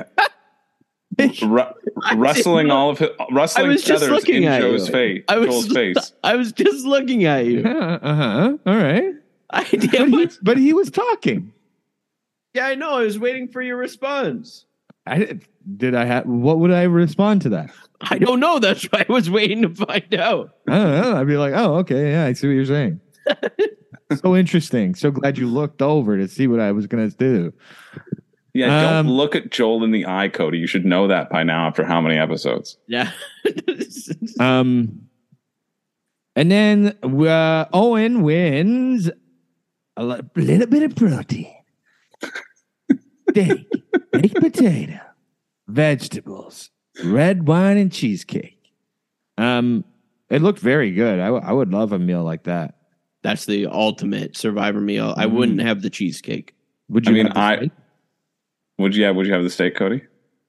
E: Ru- rustling all of his, rustling
A: I was just
E: feathers
A: looking
E: in
A: at
E: Joe's
A: you.
E: face.
A: I was,
E: Joel's face.
A: I was just looking at you.
C: Uh huh. All right.
A: I
C: But
A: did.
C: he, but he was talking.
A: Yeah, I know. I was waiting for your response.
C: I did. Did I have? What would I respond to that?
A: I don't know. That's why I was waiting to find out.
C: I don't know. I'd be like, "Oh, okay, yeah, I see what you're saying." So interesting. So glad you looked over to see what I was going to do.
E: Yeah,
C: Um,
E: don't look at Joel in the eye, Cody. You should know that by now after how many episodes.
A: Yeah.
C: Um, and then uh, Owen wins a li- little bit of protein, steak, baked potato, vegetables, red wine, and cheesecake. Um, it looked very good. I, w- I would love a meal like that.
A: That's the ultimate Survivor meal. I wouldn't have the cheesecake.
C: Would
E: I
C: you?
E: mean,
C: have the
E: I
C: steak?
E: would you have would you have the steak, Cody?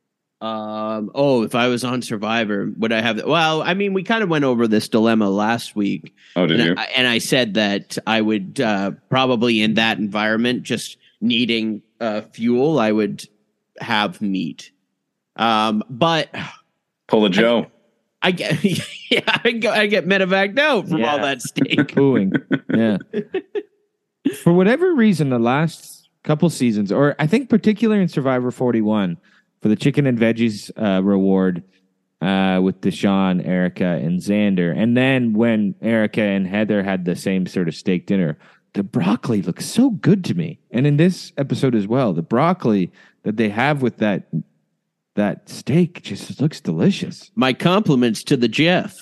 A: Um. Oh, if I was on Survivor, would I have? Well, I mean, we kind of went over this dilemma last week,
E: Oh, did you?
A: and I, and I said that I would uh, probably in that environment, just needing uh, fuel, I would have meat. Um, but
E: Pull a Joe.
A: I get, yeah, I, go, I get medevaced out from all
C: Yeah.
A: that steak.
C: Booing. Yeah. For whatever reason, the last couple seasons, or I think particularly in Survivor forty-one, for the chicken and veggies uh, reward uh, with Deshaun, Erica, and Xander, and then when Erica and Heather had the same sort of steak dinner, the broccoli looks so good to me. And in this episode as well, the broccoli that they have with that that steak just looks delicious.
A: My compliments to the Jeff.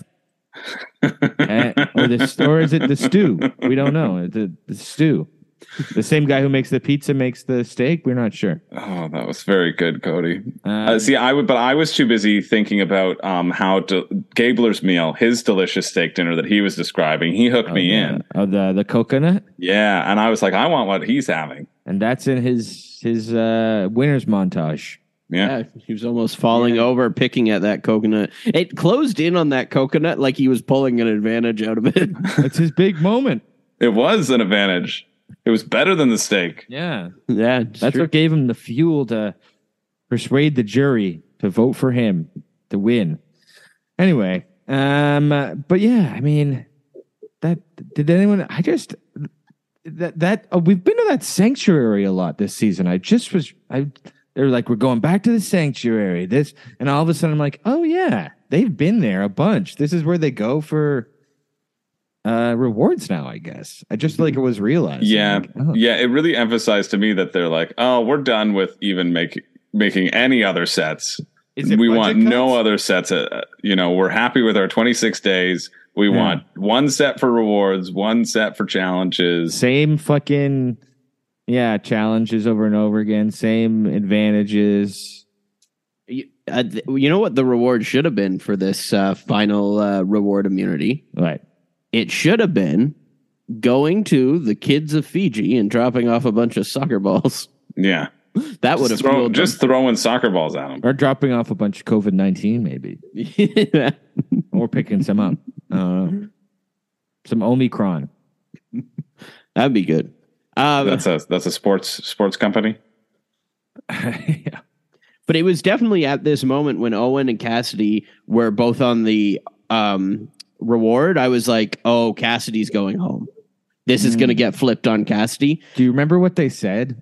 C: Eh, or, the, or is it the stew? We don't know. The, the stew. The same guy who makes the pizza makes the steak. We're not sure.
E: Oh, that was very good, Cody.
C: Um,
E: Uh, see, I would, but I was too busy thinking about um, how to, Gabler's meal, his delicious steak dinner that he was describing. He hooked me
C: the,
E: in.
C: Oh, the the coconut,
E: Yeah, and I was like, I want what he's having.
C: and that's in his his uh, winners montage.
E: Yeah.
A: Yeah, he was almost falling over, picking at that coconut. It closed in on that coconut like he was pulling an advantage out of it.
C: That's his big moment.
E: It was an advantage. It was better than the steak.
C: Yeah,
A: yeah, it's
C: that's
A: true.
C: what gave him the fuel to persuade the jury to vote for him to win. Anyway, um, uh, but yeah, I mean, that did anyone? I just that that uh, we've been to that sanctuary a lot this season. I just was I. They're like, we're going back to the sanctuary. This, and all of a sudden, I'm like, oh yeah, they've been there a bunch. This is where they go for uh, rewards now. I guess I just like it was realized.
E: Yeah.
C: Like, oh.
E: Yeah. It really emphasized to me that they're like, oh, we're done with even make, making any other sets.
C: Is it
E: We
C: budget
E: want no
C: cuts?
E: other sets. Uh, you know, we're happy with our twenty-six days. We
C: Yeah.
E: want one set for rewards, one set for challenges.
C: Same fucking yeah challenges over and over again. Same advantages.
A: You, uh, th- you know what the reward should have been for this uh, final uh, reward immunity?
C: Right.
A: it should have been going to the kids of Fiji and dropping off a bunch of soccer balls.
E: Yeah.
A: That would have
E: Just, throw,
A: fueled
E: just throwing soccer balls at them.
C: Or dropping off a bunch of COVID nineteen, maybe.
A: them.
C: Or picking some up. I don't know. Some Omicron.
A: That'd be good. Um,
E: That's a that's a sports sports company.
C: Yeah.
A: But it was definitely at this moment when Owen and Cassidy were both on the um, reward. I was like, oh, Cassidy's going home. This is
C: Mm.
A: going to get flipped on Cassidy.
C: Do you remember what they said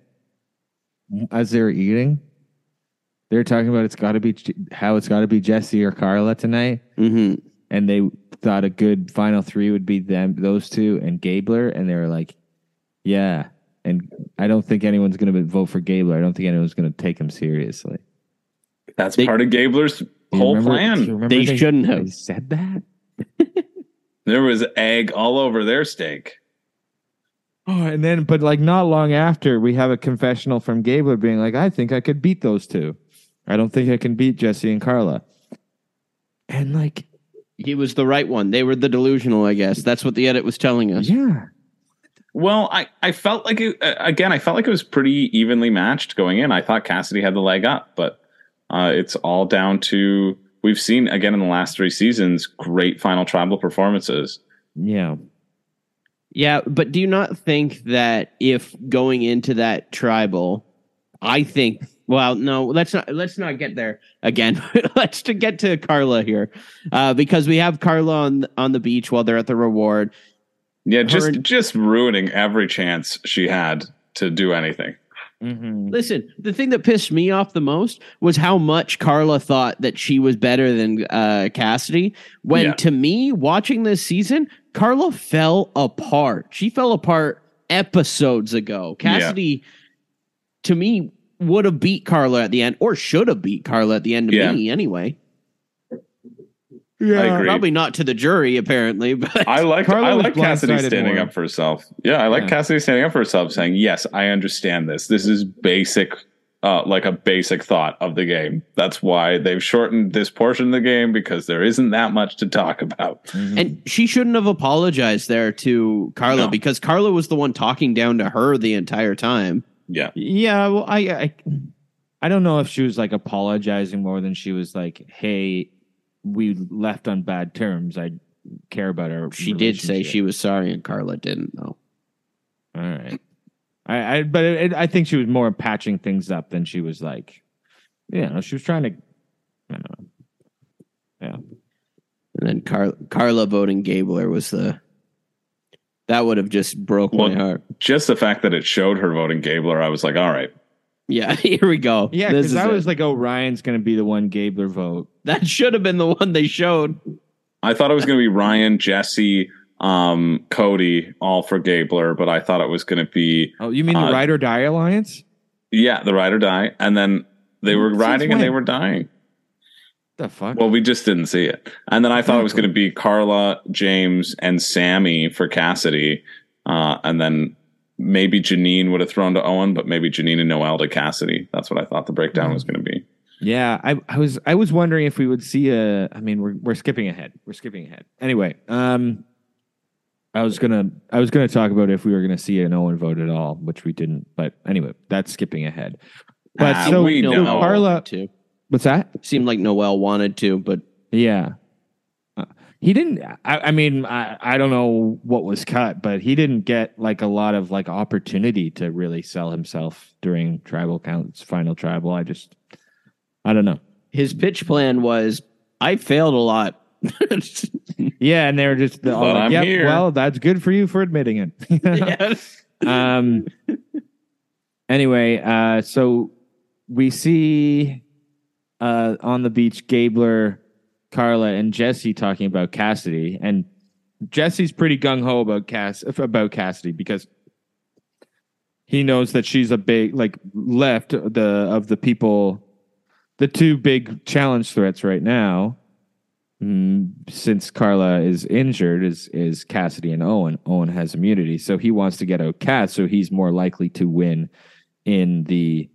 C: as they were eating? They were talking about it's got to be how it's got to be Jesse or Carla tonight,
A: Mm-hmm.
C: and they thought a good final three would be them, those two, and Gabler, and they were like, "Yeah." And I don't think anyone's going to vote for Gabler. I don't think anyone's going to take him seriously.
E: That's
A: They-
E: part of Gabler's
C: Do you
E: whole
C: remember- do you
E: plan.
C: remember
A: They shouldn't have.
C: They said that.
E: There was egg all over their steak.
C: Oh, and then, but like not long after, we have a confessional from Gabler being like, I think I could beat those two. I don't think I can beat Jesse and Carla. And like,
A: He was the right one. They were the delusional, I guess. That's what the edit was telling us.
C: yeah.
E: Well, I, I felt like it, uh, again, I felt like it was pretty evenly matched going in. I thought Cassidy had the leg up, but uh, it's all down to we've seen again in the last three seasons great final tribal performances.
C: Yeah.
A: Yeah, but do you not think that if going into that tribal, I think, well, no, let's not let's not get there again. Let's to get to Carla here, uh, because we have Carla on on the beach while they're at the reward.
E: Yeah, just
A: and-
E: just ruining every chance she had to do anything.
C: Mm-hmm.
A: Listen, the thing that pissed me off the most was how much Carla thought that she was better than uh, Cassidy. When
E: Yeah.
A: to me, watching this season, Carla fell apart. She fell apart episodes ago. Cassidy, to me, would have beat Carla at the end, or should have beat Carla at the end to
E: Yeah.
A: me anyway.
C: Yeah.
E: I agree.
A: Probably not to the jury, apparently, but
E: I like
C: Carla
E: I
C: was
E: like Cassidy
C: blindsided
E: standing
C: more.
E: up for herself. Yeah, I like
C: Yeah.
E: Cassidy standing up for herself, saying, "Yes, I understand this. This is basic, uh, like a basic thought of the game. That's why they've shortened this portion of the game because there isn't that much to talk about."
A: and she shouldn't have apologized there to Carla
E: No.
A: because Carla was the one talking down to her the entire time.
E: Yeah,
C: Yeah. Well, I, I, I don't know if she was like apologizing more than she was like, hey, we left on bad terms. I care about our
A: She did say
C: relationship."
A: she was sorry, and Carla didn't, though.
C: All right. I, I but it, it, I think she was more patching things up than she was like, you know, she was trying to, I don't know. Yeah.
A: And then Car- Carla voting Gabler was the. That would have just broke
E: Well,
A: my heart.
E: just the fact that it showed her voting Gabler, I was like, "All right,
A: Yeah, here we go.
C: Yeah,
A: This
C: because
A: is
C: I was
A: it.
C: like, oh, Ryan's going to be the one Gabler vote.
A: That should have been the one they showed.
E: I thought it was going to be Ryan, Jesse, um, Cody, all for Gabler, but I thought it was going to be
C: Oh, you mean the
E: Uh,
C: Ride or Die Alliance?
E: yeah, the ride or die, and then they were
C: Since
E: riding and they
C: when?
E: were dying.
C: The fuck?
E: Well, we just didn't see it. And then I thought it was going to be Carla, James, and Sammy for Cassidy. Uh, and then maybe Janine would have thrown to Owen, but maybe Janine and Noel to Cassidy. That's what I thought the breakdown was going to be.
C: Yeah, I, I was I was wondering if we would see a. I mean, we're we're skipping ahead. We're skipping ahead. Anyway, um, I was gonna I was gonna talk about if we were gonna see an Owen vote at all, which we didn't. But anyway, that's skipping ahead. But
E: Ah,
C: so
E: we
A: Noel
E: know.
C: Carla,
A: wanted to.
C: what's that?
A: Seemed like Noel wanted to, but
C: Yeah. Uh, he didn't. I, I mean, I, I don't know what was cut, but he didn't get like a lot of like opportunity to really sell himself during Tribal Counts Final Tribal. I just, I don't know.
A: his pitch plan was, I failed a lot.
C: Yeah, and they were just all
E: But
C: like,
E: I'm
C: "Yep,
E: here."
C: well, that's good for you for admitting it."
A: Yeah.
C: um. Anyway, uh, so we see uh, on the beach Gabler, Carla, and Jesse talking about Cassidy, and Jesse's pretty gung ho about Cass about Cassidy because he knows that she's a big like left the of the people, the two big challenge threats right now. Mm, since Carla is injured, is is Cassidy and Owen. Owen has immunity, so he wants to get out Cass, so he's more likely to win in the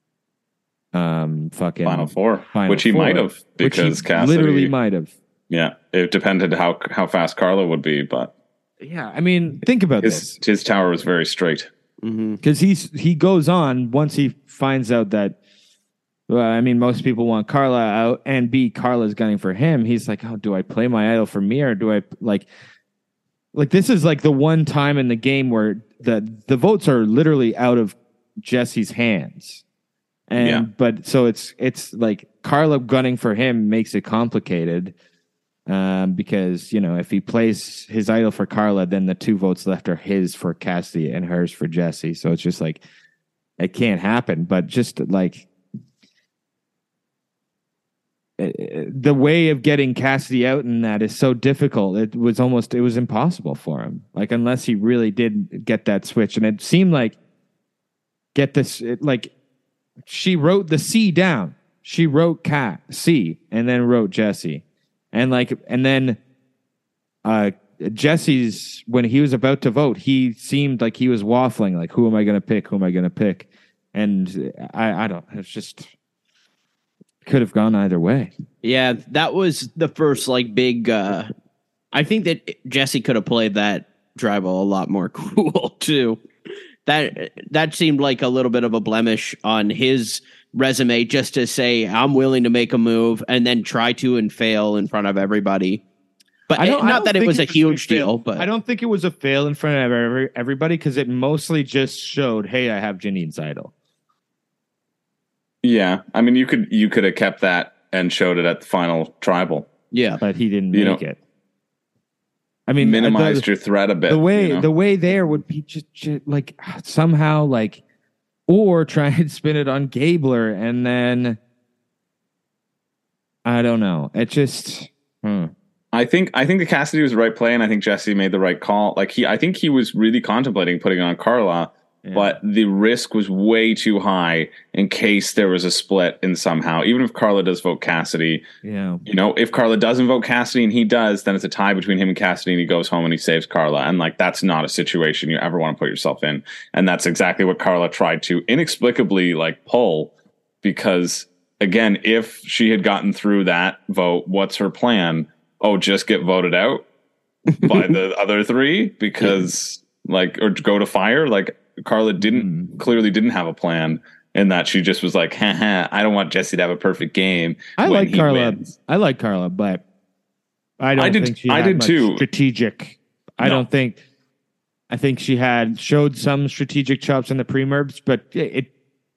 C: um fucking
E: Final four,
C: Final
E: which he
C: Four,
E: might have
C: which he
E: because Cassidy
C: literally might have.
E: Yeah, it depended how how fast Carla would be, but
C: Yeah, I mean, think about
E: His
C: this.
E: his tower was very straight.
C: Because he's he goes on once he finds out that, well, I mean, most people want Carla out, and B, Carla's gunning for him. He's like, oh, do I play my idol for me, or do I like, like this is like the one time in the game where the the votes are literally out of Jesse's hands, and
E: Yeah.
C: but so it's it's like Carla gunning for him makes it complicated. Um, because, you know, if he plays his idol for Carla, then the two votes left are his for Cassidy and hers for Jesse. So it's just like, it can't happen. But just like uh, the way of getting Cassidy out in that is so difficult. It was almost, it was impossible for him. Like, unless he really did get that switch. And it seemed like, get this, it, like, she wrote the C down. She wrote Cat C and then wrote Jesse. And like, and then uh, Jesse's, when he was about to vote, he seemed like he was waffling, like, who am I going to pick? Who am I going to pick? And I, I don't, it's just, could have gone either way.
A: Yeah, that was the first like big, uh, I think that Jesse could have played that tribal a lot more cool too. That, that seemed like a little bit of a blemish on his resume, just to say I'm willing to make a move and then try to and fail in front of everybody. But
C: I don't,
A: not
C: I don't
A: that it
C: think
A: was a huge
C: fail.
A: deal. But
C: I don't think it was a fail in front of every, everybody because it mostly just showed, hey, I have Janine's idol.
E: Yeah, I mean, you could you could have kept that and showed it at the final tribal.
A: Yeah,
C: but he didn't
E: You
C: make
E: know,
C: it. I mean,
E: minimized
C: the,
E: your threat a bit.
C: The way
E: you know?
C: the way there would be just, just like somehow like. Or try and spin it on Gabler, and then I don't know. It just, hmm.
E: I think I think the Cassidy was the right play, and I think Jesse made the right call. Like he, I think he was really contemplating putting it on Carla, yeah. But the risk was way too high in case there was a split in somehow. Even if Carla does vote Cassidy,
C: yeah,
E: you know, if Carla doesn't vote Cassidy and he does, then it's a tie between him and Cassidy, and he goes home and he saves Carla. And like that's not a situation you ever want to put yourself in. And that's exactly what Carla tried to inexplicably like pull, because again, if she had gotten through that vote, what's her plan? Oh, just get voted out by the other three because like, or go to fire. Like Carla didn't mm. clearly didn't have a plan in that she just was like, haha, I don't want Jesse to have a perfect game.
C: I like Carla. Wins. I like Carla, but I don't
E: I did,
C: think she
E: I
C: had
E: did
C: much
E: too.
C: strategic. I
E: no.
C: don't think, I think she had showed some strategic chops in the pre-merbs, but it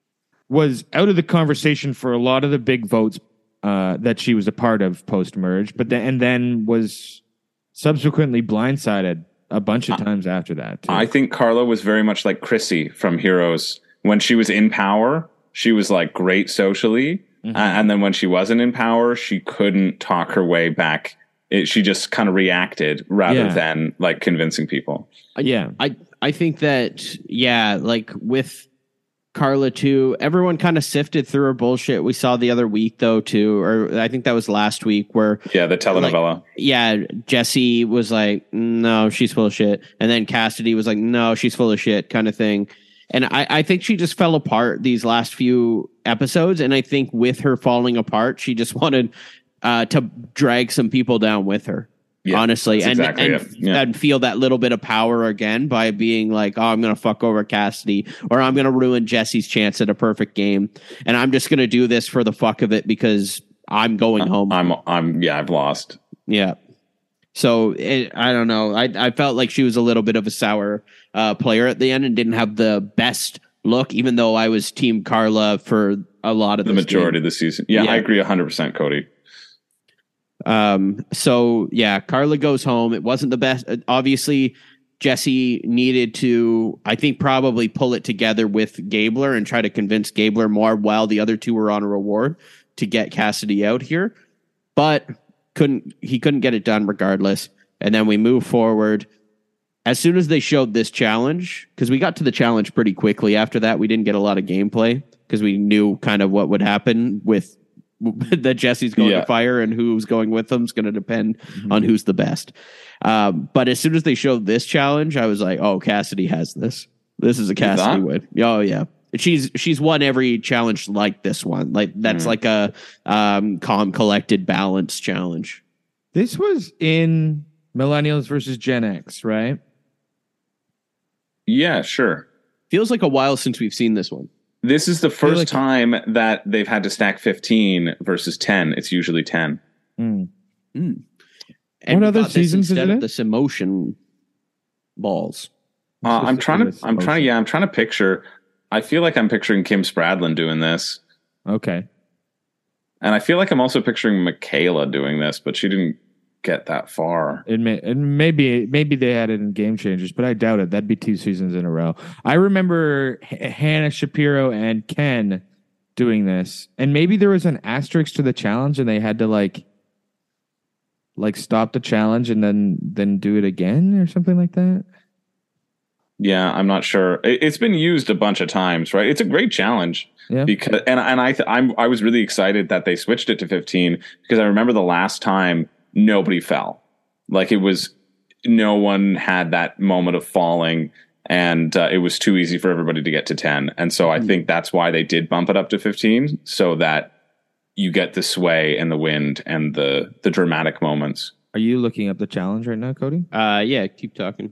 C: was out of the conversation for a lot of the big votes uh, that she was a part of post-merge, but then, and then was subsequently blindsided a bunch of times uh, after that. Too.
E: I think Carla was very much like Chrissy from Heroes. When she was in power, she was like great socially. Mm-hmm. Uh, and then when she wasn't in power, she couldn't talk her way back. It, she just kind of reacted rather
C: yeah.
E: than like convincing people.
C: Yeah.
A: I, I think that, yeah, like with Carla too, everyone kind of sifted through her bullshit. We saw the other week though too, or I think that was last week where
E: yeah, the telenovela.
A: Like, yeah, Jesse was like, no, she's full of shit, and then Cassidy was like, no, she's full of shit, kind of thing. And I, I think she just fell apart these last few episodes, and I think with her falling apart, she just wanted uh, to drag some people down with her. Yeah, honestly, and
E: exactly
A: and,
E: yeah.
A: and feel that little bit of power again by being like, oh, I'm going to fuck over Cassidy, or I'm going to ruin Jesse's chance at a perfect game, and I'm just going to do this for the fuck of it because I'm going home.
E: I'm, I'm, yeah, I've lost.
A: Yeah. So it, I don't know. I I felt like she was a little bit of a sour uh, player at the end and didn't have the best look, even though I was Team Carla for a lot of
E: the majority
A: game.
E: of the season. Yeah, yeah. I agree one hundred percent, Cody.
A: Um, so yeah, Carla goes home. It wasn't the best. Obviously, Jesse needed to, I think, probably pull it together with Gabler and try to convince Gabler more while the other two were on a reward to get Cassidy out here. But couldn't, he couldn't get it done regardless. And then we move forward. As soon as they showed this challenge, because we got to the challenge pretty quickly after that, we didn't get a lot of gameplay because we knew kind of what would happen with that Jesse's going
E: yeah.
A: to fire and who's going with them is going to depend mm-hmm. on who's the best. Um, but as soon as they showed this challenge, I was like, oh, Cassidy has this. This is a Cassidy win. Oh, yeah. She's she's won every challenge like this one. Like that's mm. like a um, calm, collected, balanced challenge.
C: This was in Millennials versus Gen X, right?
E: Yeah, sure.
A: Feels like a while since we've seen this one.
E: This is the first
C: like-
E: time that they've had to stack fifteen versus ten. It's usually ten.
C: Mm.
A: And
C: What
A: we
C: other
A: got this
C: seasons is
A: instead
C: it
A: of
C: in?
A: this emotion balls?
E: Uh, I'm trying to.
C: This
E: I'm trying to.
C: motion.
E: Yeah, I'm trying to picture. I feel like I'm picturing Kim Spradlin doing this,
C: Okay.
E: and I feel like I'm also picturing Michaela doing this, but she didn't get that far.
C: It may, it maybe maybe they had it in Game Changers, but I doubt it. That'd be two seasons in a row. I remember H- Hannah Shapiro and Ken doing this, and maybe there was an asterisk to the challenge, and they had to like like stop the challenge and then then do it again or something like that.
E: Yeah, I'm not sure. It, it's been used a bunch of times, right? It's a great challenge.
C: Yeah.
E: Because and and I th- I'm I was really excited that they switched it to fifteen because I remember the last time nobody fell. Like it was no one had that moment of falling, and uh, it was too easy for everybody to get to ten. And so I think that's why they did bump it up to fifteen, so that you get the sway and the wind and the the dramatic moments.
C: Are you looking up the challenge right now, Cody?
A: Uh, yeah, keep talking.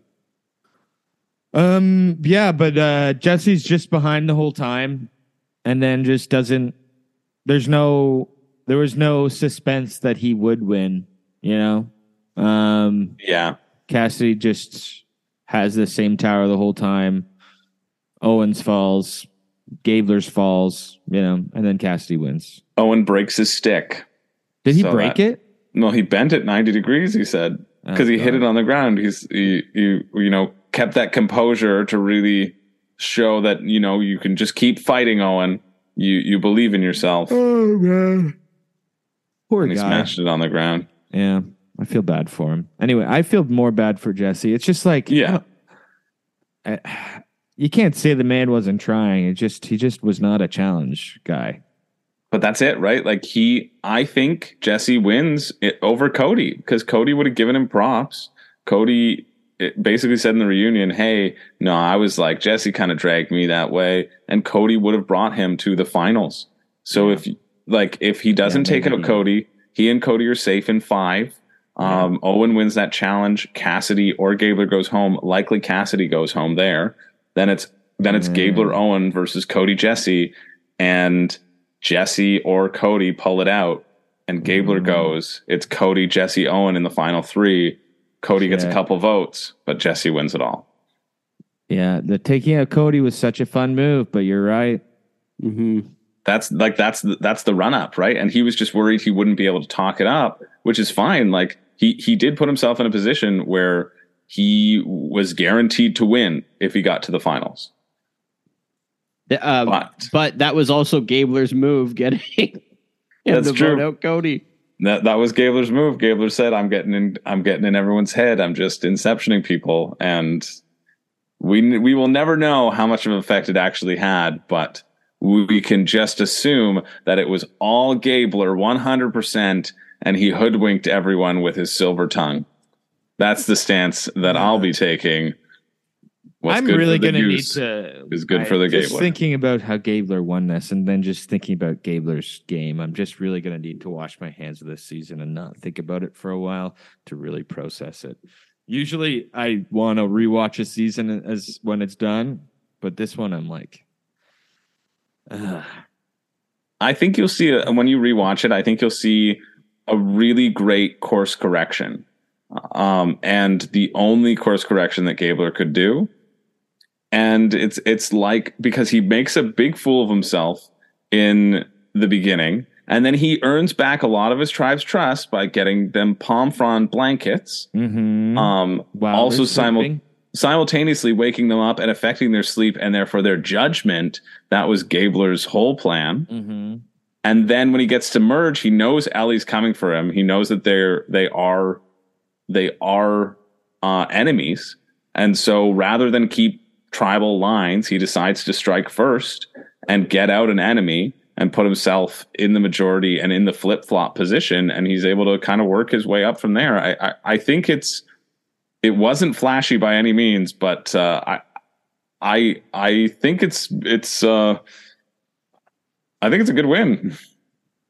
C: Um, yeah, but uh, Jesse's just behind the whole time, and then just doesn't. There's no, there was no suspense that he would win. You know, um,
E: Yeah.
C: Cassidy just has the same tower the whole time. Owens falls, Gabler's falls, you know, and then Cassidy wins.
E: Owen breaks his stick.
C: Did he
E: So
C: break
E: that-
C: it?
E: No, he bent it ninety degrees, he said, because
C: Oh,
E: he hit
C: God.
E: it on the ground. He's he, he you know kept that composure to really show that you know you can just keep fighting, Owen. You you believe in yourself.
C: Oh man, poor
E: And he
C: guy.
E: smashed it on the ground.
C: Yeah, I feel bad for him. Anyway, I feel more bad for Jesse. It's just like,
E: Yeah.
C: uh, you can't say the man wasn't trying. It just he just was not a challenge guy.
E: But that's it, right? Like he, I think Jesse wins it over Cody because Cody would have given him props. Cody it basically said in the reunion, "Hey, no, I was like Jesse kind of dragged me that way," and Cody would have brought him to the finals. So
C: Yeah.
E: if like if he doesn't
C: Yeah,
E: take
C: maybe.
E: out Cody, he and Cody are safe in five. Um, Owen wins that challenge. Cassidy or Gabler goes home. Likely Cassidy goes home there. Then it's then it's
C: Mm.
E: Gabler Owen versus Cody Jesse, and Jesse or Cody pull it out, and Gabler
C: Mm.
E: goes. It's Cody, Jesse, Owen in the final three. Cody gets a
C: Yeah.
E: couple votes, but Jesse wins it all.
C: Yeah, the taking out Cody was such a fun move, but you're right.
A: Mm-hmm.
E: That's like that's the, that's the run up, right? And he was just worried he wouldn't be able to talk it up, which is fine. Like he he did put himself in a position where he was guaranteed to win if he got to the finals.
A: Uh,
E: But
A: but that was also Gabler's move, getting him
E: That's
A: to
E: true.
A: vote out Cody.
E: that that was Gabler's move. Gabler said, "I'm getting in. I'm getting in everyone's head. I'm just inceptioning people." And we we will never know how much of an effect it actually had, but we can just assume that it was all Gabler, one hundred percent, and he hoodwinked everyone with his silver tongue. That's the stance that I'll be taking. What's
C: I'm
E: good
C: really
E: for the
C: going to need
E: goose
C: to.
E: is good
C: I-
E: for the
C: just
E: Gabler.
C: thinking about how Gabler won this, and then just thinking about Gabler's game. I'm just really going to need to wash my hands of this season and not think about it for a while to really process it. Usually, I want to rewatch a season as when it's done, but this one, I'm like, ugh.
E: I think you'll see a, when you rewatch it. I think you'll see a really great course correction, um, and the only course correction that Gabler could do. And it's it's like because he makes a big fool of himself in the beginning, and then he earns back a lot of his tribe's trust by getting them palm frond blankets.
C: Mhm.
E: Um,
C: Wow,
E: also
C: they're
E: simul-
C: sleeping.
E: simultaneously waking them up and affecting their sleep and therefore their judgment. That was Gabler's whole plan.
C: Mhm.
E: And then when he gets to merge, he knows Ellie's coming for him. He knows that they're they are they are uh, enemies, and so rather than keep tribal lines, he decides to strike first and get out an enemy and put himself in the majority and in the flip flop position, and he's able to kind of work his way up from there. I I, I think it's it wasn't flashy by any means, but uh, I I I think it's it's. Uh, I think it's a good win.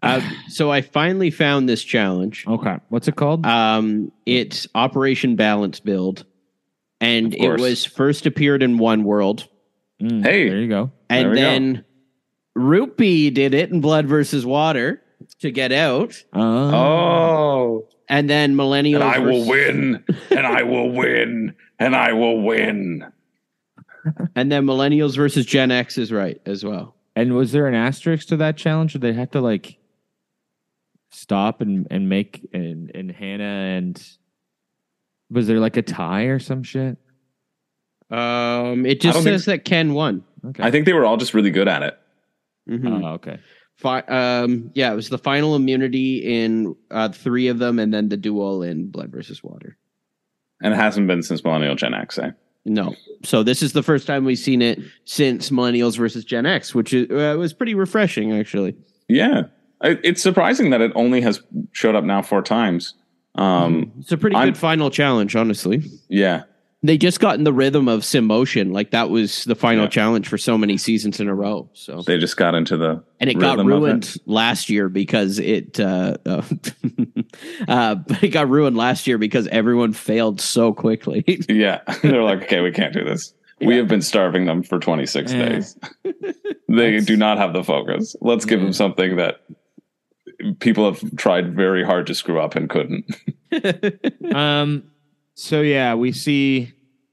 A: Uh, so I finally found this challenge.
C: Okay. What's it called?
A: Um, it's Operation Balance Build, and
E: Of
A: it
E: course.
A: was first appeared in One World,
C: Mm,
E: Hey.
C: there you go.
E: There
A: and
E: we go.
A: then Rupee did it in Blood versus Water to get out,
C: Uh,
E: Oh,
A: and then Millennials.
E: and I will
A: versus-
E: win, and I will win, and I will win.
A: And then Millennials versus Gen X is right as well.
C: And was there an asterisk to that challenge? Did they have to like stop and, and make and, and Hannah and was there like a tie or some shit?
A: Um, it just
E: don't think
A: says that Ken won.
C: Okay.
E: I think they were all just really good at it.
A: Mhm.
C: Oh, okay.
A: Fi- um, yeah, it was the final immunity in uh, three of them, and then the duel in Blood versus Water.
E: And it hasn't been since Millennial Gen X, eh?
A: No, so this is the first time we've seen it since Millennials versus Gen X, which is, uh, was pretty refreshing, actually.
E: Yeah. I, it's surprising that it only has showed up now four times. Um,
A: It's a pretty
E: I'm-
A: good final challenge, honestly.
E: yeah.
A: They just got in the rhythm of Sim Motion, like that was the final
E: Yeah.
A: challenge for so many seasons in a row. So
E: They just got into the
A: and it got
E: rhythm of
A: ruined
E: it.
A: last year because it uh, uh, uh it got ruined last year because everyone failed so quickly.
E: Yeah. They're like, okay, we can't do this. We
A: Yeah.
E: have been starving them for twenty-six
C: Yeah.
E: days. They do not have the focus. Let's give them something that people have tried very hard to screw up and couldn't.
C: Um. So yeah, we see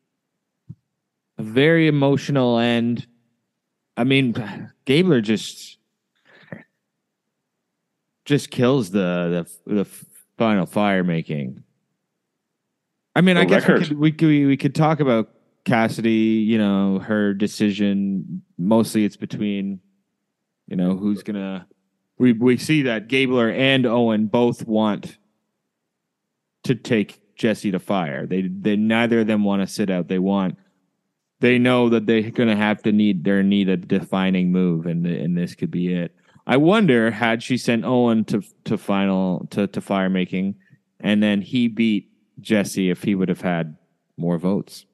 C: a very emotional end. I mean, Gabler just just kills the the the final fire making. I mean,
E: The
C: I guess we
E: record.
C: could, we could we could talk about Cassidy. You know, her decision. Mostly, it's between you know who's gonna. We we see that Gabler and Owen both want to take Jesse to fire. They they neither of them want to sit out. They want they know that they're going to have to need their need a defining move, and and this could be it. I wonder had she sent Owen to to final to to fire making, and then he beat Jesse if he would have had more votes.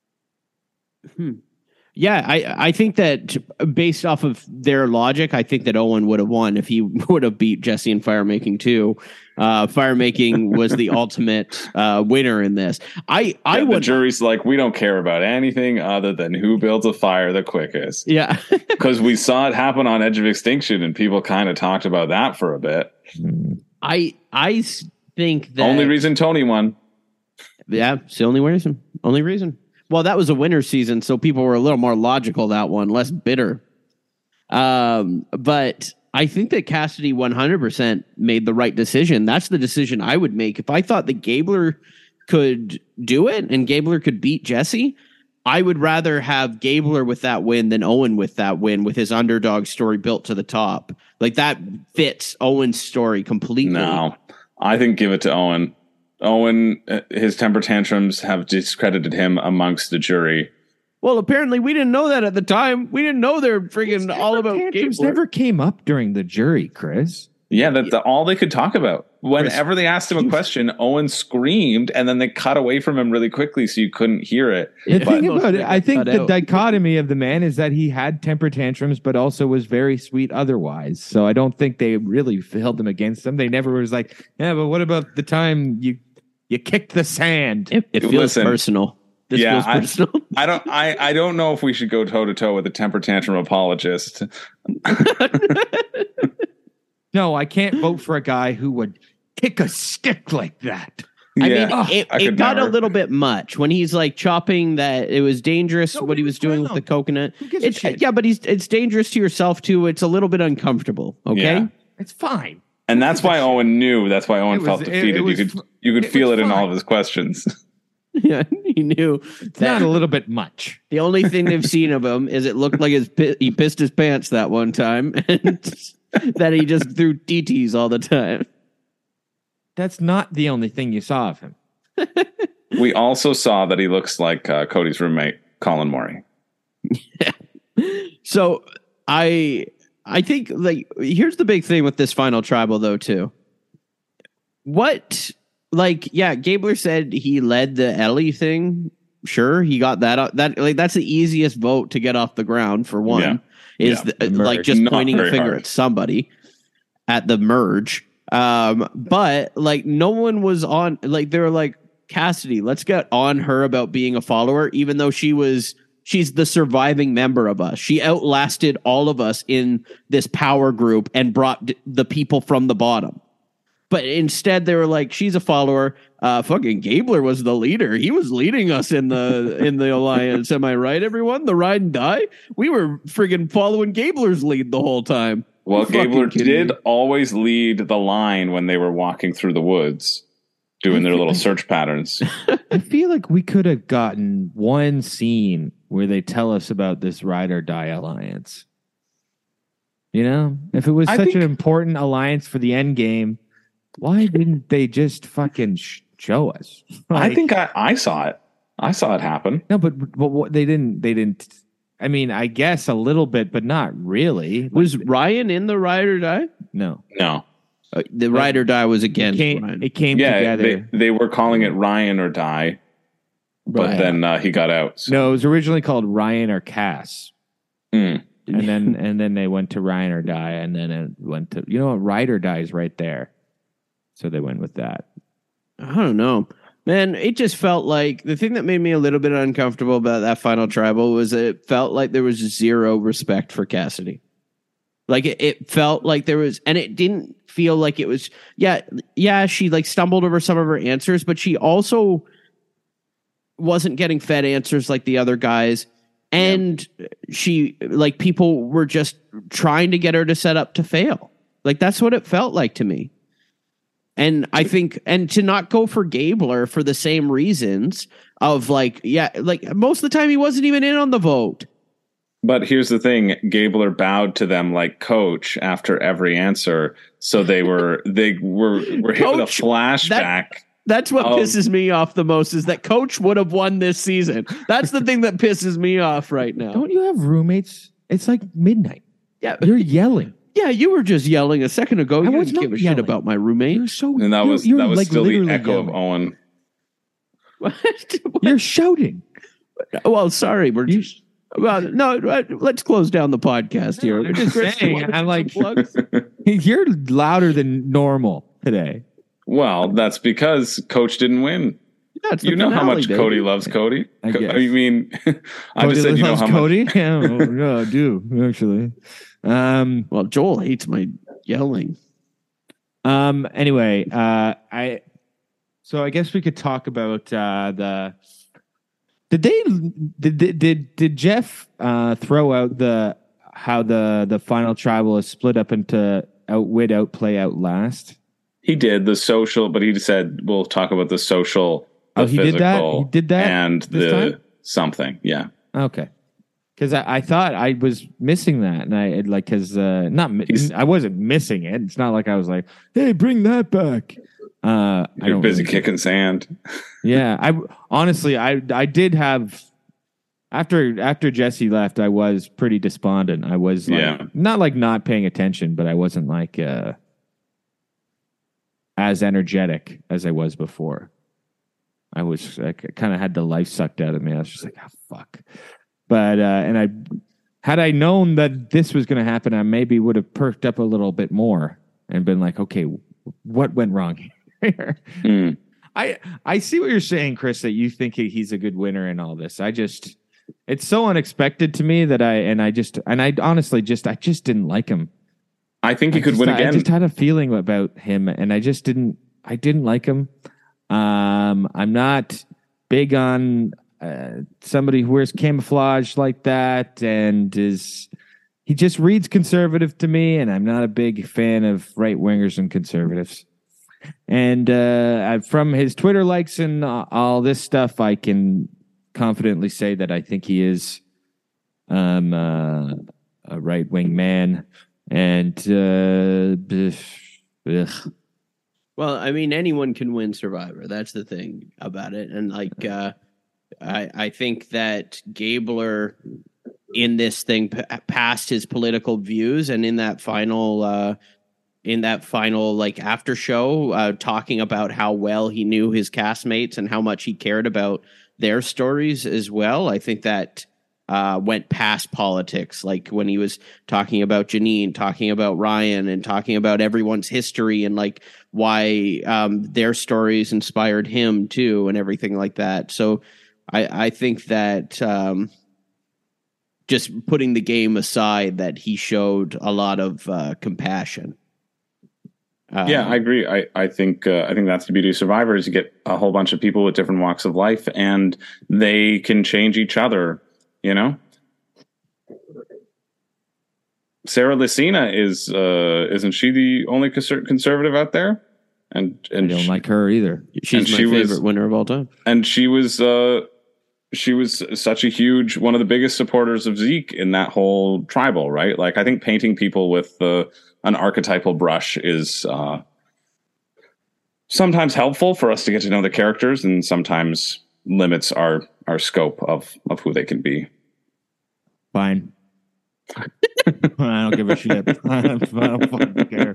A: Yeah, I I think that based off of their logic, I think that Owen would have won if he would have beat Jesse in fire making too. Uh, fire making was the ultimate uh, winner in this. I I
E: Yeah, the
A: would
E: jury's like, we don't care about anything other than who builds a fire the quickest.
A: yeah.
E: Because we saw it happen on Edge of Extinction, and people kind of talked about that for a bit.
A: I I s- think that
E: Only reason Tony won.
A: yeah, it's the only reason. Only reason. Well, that was a winter season, so people were a little more logical that one, less bitter. Um, but I think that Cassidy one hundred percent made the right decision. That's the decision I would make. If I thought that Gabler could do it and Gabler could beat Jesse, I would rather have Gabler with that win than Owen with that win with his underdog story built to the top. Like that fits Owen's story completely.
E: No, I think give it to Owen. Owen, uh, his temper tantrums have discredited him amongst the jury.
A: Well, apparently we didn't know that at the time. We didn't know they're freaking all about
C: Tantrums
A: Gabler.
C: never came up during the jury, Chris.
E: Yeah, that's all they could talk about. Whenever they asked him a question, Owen screamed, and then they cut away from him really quickly so you couldn't hear it.
C: The
A: Yeah.
C: thing
A: Most
C: about
A: of
C: it,
A: it
C: I think
A: cut
C: the
A: out.
C: dichotomy of the man is that he had temper tantrums, but also was very sweet otherwise. So I don't think they really held them against him. They never was like, yeah, but what about the time you you kicked the sand?
A: It, it feels
E: Listen,
A: personal. This
E: yeah,
A: feels
E: I-
A: personal.
E: I don't. I, I don't know if we should go toe to toe with a temper tantrum apologist.
C: No, I can't vote for a guy who would kick a stick like that.
A: I
E: Yeah,
A: mean, it,
E: I
A: it
E: could
A: got
E: never.
A: a little bit much when he's like chopping that. It was dangerous what he was doing with the coconut.
C: Who gives a
A: It's,
C: shit?
A: yeah, but he's it's dangerous to yourself too. It's a little bit uncomfortable. Okay.
E: Yeah.
C: It's fine.
E: And that's why Owen knew. That's why Owen
C: It
E: felt
C: was- it-
E: defeated.
C: it was
E: you
C: f-
E: could you could
C: it
E: feel
C: was
E: it in all
C: fine.
E: of his questions.
A: Yeah, he knew.
C: It's not
A: that
C: a little bit much.
A: the only thing they've seen of him is it looked like his pi- he pissed his pants that one time, and that he just threw D Ts all the time.
C: That's not the only thing you saw of him.
E: We also saw that he looks like uh, Cody's roommate, Colin Murray.
A: So I I think like here's the big thing with this final tribal though too. What like yeah, Gabler said he led the Ellie thing. Sure, he got that out- that like that's the easiest vote to get off the ground for one.
E: Yeah.
A: Is
E: Yeah.
A: the, like
C: Merge.
A: just
E: Not
A: pointing a
E: very
A: finger
E: hard.
A: at somebody. at the merge. Um, but like no one was on, like they were like, Cassidy, let's get on her about being a follower, even though she was, she's the surviving member of us. She outlasted all of us in this power group and brought d- the people from the bottom. But instead they were like, she's a follower. Uh, fucking Gabler was the leader. He was leading us in the, in the alliance. Am I right, everyone? The ride and die. We were friggin' following Gabler's lead the whole time.
E: Well,
A: Fucking
E: Gabler
A: kidding
E: did
A: me.
E: always lead the line when they were walking through the woods, doing their little search patterns.
C: I feel like we could have gotten one scene where they tell us about this ride or die alliance. You know, if it was
E: I
C: such
E: think-
C: an important alliance for the end game, why didn't they just fucking sh- show us?
E: I
C: Like-
E: think I, I saw it. I saw it happen.
C: no, but, but what, they didn't. They didn't. I mean, I guess a little bit, but not really.
A: Was Ryan in the ride or die?
C: No,
E: No.
A: Uh, the ride or die was
C: it
A: against
C: came.
A: Ryan.
C: It came
E: Yeah,
C: together.
E: they, they were calling it Ryan or die, but
C: Right.
E: then uh, he got out. So.
C: No, it was originally called Ryan or Cass,
E: Mm.
C: and then and then they went to Ryan or die, and then it went to you know what, Ride or Die is right there, so they went with that.
A: I don't know. Man, it just felt like the thing that made me a little bit uncomfortable about that final tribal was that it felt like there was zero respect for Cassidy. Like it, it felt like there was, and it didn't feel like it was, yeah, yeah, she like stumbled over some of her answers, but she also wasn't getting fed answers like the other guys. And she, like, people were just trying to get her to set up to fail. Like, that's what it felt like to me. And I think, and to not go for Gabler for the same reasons of like, yeah, like most of the time he wasn't even in on the vote.
E: But here's the thing: Gabler bowed to them like Coach after every answer, so they were they were were hit with a
A: Coach,
E: flashback.
A: that- That's what
E: Oh.
A: pisses me off the most is that Coach would have won this season. That's the thing that pisses me off right now.
C: Don't you have roommates? It's like midnight.
A: Yeah,
C: You're yelling.
A: yeah, you were just yelling a second ago.
C: I
A: You
C: was
A: didn't
C: not
A: give a
C: yelling.
A: shit about my roommate.
C: You're so.
E: and that
C: you're-
E: was
C: you're,
E: that was
C: like,
E: still the
C: literally
E: echo
C: yelling.
E: of Owen.
A: What?
C: You're shouting.
A: Well, sorry, we're
C: You-
A: just. Well, no, uh, let's close down the podcast here.
C: I'm just
A: Chris,
C: saying,
A: you want
C: I'm
A: some
C: like-
A: plugs?
C: You're louder than normal today.
E: Well, that's because Coach didn't win.
A: Yeah, it's the
E: You know how
A: finale,
E: much
A: baby.
E: Cody loves Cody.
C: I
E: Co-
C: guess.
E: I mean, I
C: Cody
E: just said you know
C: loves
E: how
C: Cody.
E: much.
C: Yeah, well, yeah, I do actually. Um.
A: Well, Joel hates my yelling.
C: Um. Anyway, uh, I. So I guess we could talk about uh, the. Did they did did did, did Jeff uh, throw out the how the the final tribal is split up into outwit, outplay, outlast?
E: He did the social, but he said we'll talk about the social. The
C: Oh, he did that?
E: physical,
C: He did that
E: and
C: this
E: the
C: time?
E: something. Yeah.
C: Okay. Because I, I thought I was missing that, and I it, like because uh, not mi-
E: He's-
C: I wasn't missing it. It's not like I was like, "Hey, bring that back." Uh, I
E: You're
C: don't
E: busy
C: really-
E: kicking sand.
C: Yeah, I honestly, I I did have after after Jesse left, I was pretty despondent. I was like,
E: Yeah.
C: not like not paying attention, but I wasn't like uh, as energetic as I was before. I was I kind of had the life sucked out of me. I was just like, oh fuck. But uh, and I had I known that this was going to happen, I maybe would have perked up a little bit more and been like, okay, what went wrong here?
E: Hmm.
C: I I see what you're saying, Chris, that you think he- he's a good winner in all this. I just it's so unexpected to me that I and I just and I honestly just I just didn't like him.
E: I think he
C: I
E: could
C: just-
E: win
C: I
E: again.
C: just had a feeling about him, and I just didn't. I didn't like him. Um, I'm not big on uh, somebody who wears camouflage like that, and is he just reads conservative to me, and I'm not a big fan of right wingers and conservatives. And uh, I- from his Twitter likes and uh, all this stuff, I can confidently say that I think he is um, uh, a right wing man. And uh, ugh.
A: Well, I mean, anyone can win Survivor. That's the thing about it. And like, uh, I, I think that Gabler in this thing p- passed his political views, and in that final, uh, in that final like after show, uh, talking about how well he knew his castmates and how much he cared about their stories as well. I think that uh, went past politics, like when he was talking about Janine, talking about Ryan, and talking about everyone's history and like why um, their stories inspired him too, and everything like that. So I, I think that um, just putting the game aside, that he showed a lot of uh, compassion. Um,
E: yeah, I agree. I, I think uh, I think that's the beauty of Survivor is you get a whole bunch of people with different walks of life, and they can change each other. You know, Sarah Lucina is uh, isn't she the only conser- conservative out there? And and
C: I don't
E: she,
C: like her either.
A: She's
E: and
A: my
E: she
A: favorite
E: was,
A: winner of all time.
E: And she was uh, she was such a huge one of the biggest supporters of Zeke in that whole tribal, right? Like I think painting people with uh, an archetypal brush is uh, sometimes helpful for us to get to know the characters, and sometimes limits our our scope of of who they can be.
C: Fine. I don't give a shit. I don't fucking care.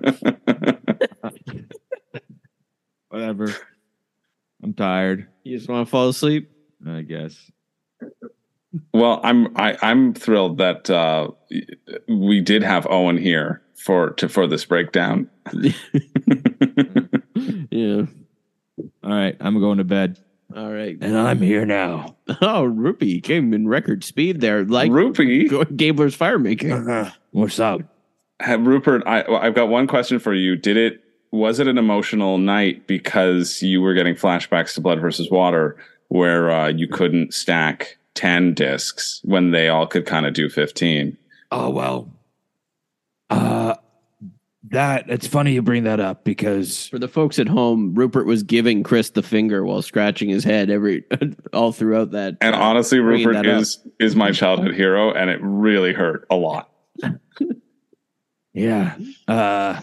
C: Whatever. I'm tired,
A: You just want to fall asleep?
C: I guess.
E: Well, I'm I, I'm thrilled that uh, we did have Owen here for to for this breakdown.
A: Yeah.
C: All right, I'm going to bed.
A: All right.
C: And I'm here now.
A: Oh, Rupee came in record speed there, like
E: Rupee,
A: Gabler's fire maker.
C: What's up?
E: Uh, Rupert, I, I've got one question for you. Did it was it an emotional night because you were getting flashbacks to Blood versus Water, where uh, you couldn't stack ten discs when they all could kind of do fifteen?
F: Oh well, uh, that it's funny you bring that up because
A: For the folks at home, Rupert was giving Chris the finger while scratching his head every all throughout that.
E: And
A: uh,
E: honestly,
A: bringing
E: Rupert
A: that
E: is is my childhood hero, and it really hurt a lot.
F: yeah, uh,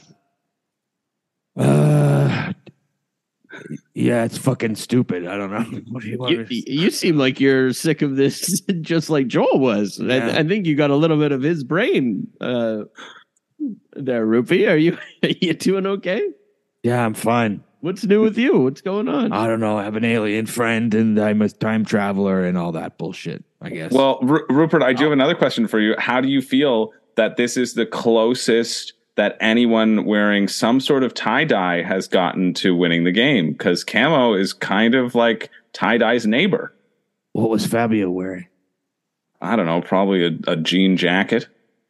F: uh, yeah, it's fucking stupid. I don't know. What do you want?
A: You, you seem like you're sick of this, just like Joel was.
F: Yeah.
A: I, I think you got a little bit of his brain uh, there, Rupee. Are you are you doing okay?
F: Yeah, I'm fine.
A: What's new with you? What's going on?
F: I don't know. I have an alien friend, and I'm a time traveler, and all that bullshit. I guess.
E: Well, R- Rupert, I do have another question for you. How do you feel that this is the closest that anyone wearing some sort of tie-dye has gotten to winning the game? Because Camo is kind of like tie-dye's neighbor.
F: What was Fabio wearing?
E: I don't know, probably a, a jean jacket.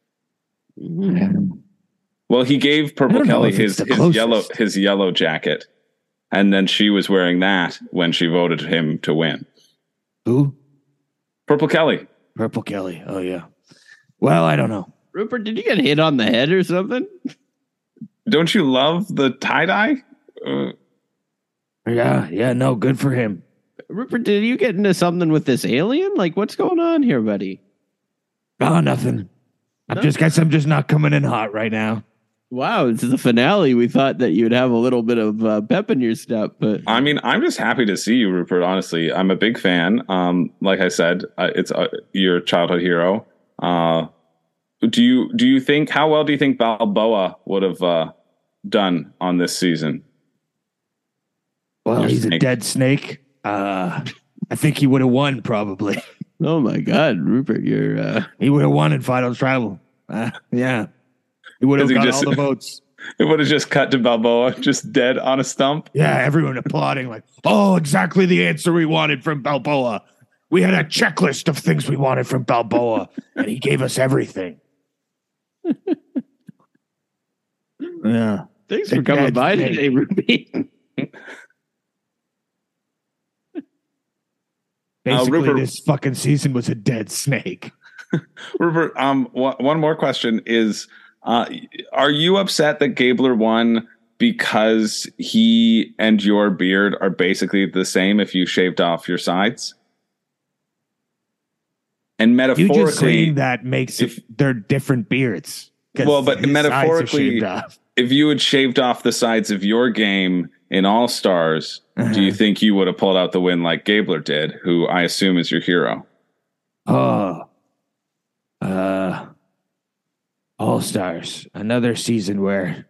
E: Well, he gave Purple
F: I don't know
E: Kelly
F: if it's
E: his,
F: the
E: his
F: closest.
E: yellow his yellow jacket, and then she was wearing that when she voted him to win.
F: Who?
E: Purple Kelly.
F: Purple Kelly. Oh yeah. Well, I don't know.
A: Rupert, did you get hit on the head or something?
E: Don't you love the tie-dye? Uh,
F: Yeah, yeah. No, good for him.
A: Rupert, did you get into something with this alien? Like, what's going on here, buddy?
F: Oh, nothing. I
A: No?
F: just guess I'm just not coming in hot right now.
A: Wow, this is the finale. We thought that you'd have a little bit of uh, pep in your step, but
E: I mean, I'm just happy to see you, Rupert. Honestly, I'm a big fan. Um, like I said, uh, it's uh, your childhood hero. Uh, do you do you think how well do you think Balboa would have uh, done on this season?
F: Well,
E: Your
F: he's
E: snake.
F: a dead snake. Uh, I think he would have won probably.
A: oh my God, Rupert, you're uh,
F: He would have won in Final Tribal. Uh, yeah. He would have
E: Does he
F: got
E: just-
F: all the votes.
E: It would have just cut to Balboa, just dead on a stump.
F: Yeah, everyone applauding like, oh, exactly the answer we wanted from Balboa. We had a checklist of things we wanted from Balboa, and he gave us everything. Yeah.
A: thanks
F: The
A: for coming
F: dead
A: by
F: snake.
A: today, Rupert.
F: Basically,
E: Rupert-
F: this fucking season was a dead snake.
E: Rupert, um, one one more question is: uh, are you upset that Gabler won because he and your beard are basically the same if you shaved off your sides? And
F: You
E: metaphorically,
F: just saying that makes
E: if-
F: it, they're different beards. 'Cause
E: Well, but
F: his sides are
E: metaphorically,
F: shaved off.
E: if you had shaved off the sides of your game in All Stars,
F: Uh-huh.
E: do you think you would have pulled out the win like Gabler did, who I assume is your hero?
F: Oh, uh, All Stars, another season where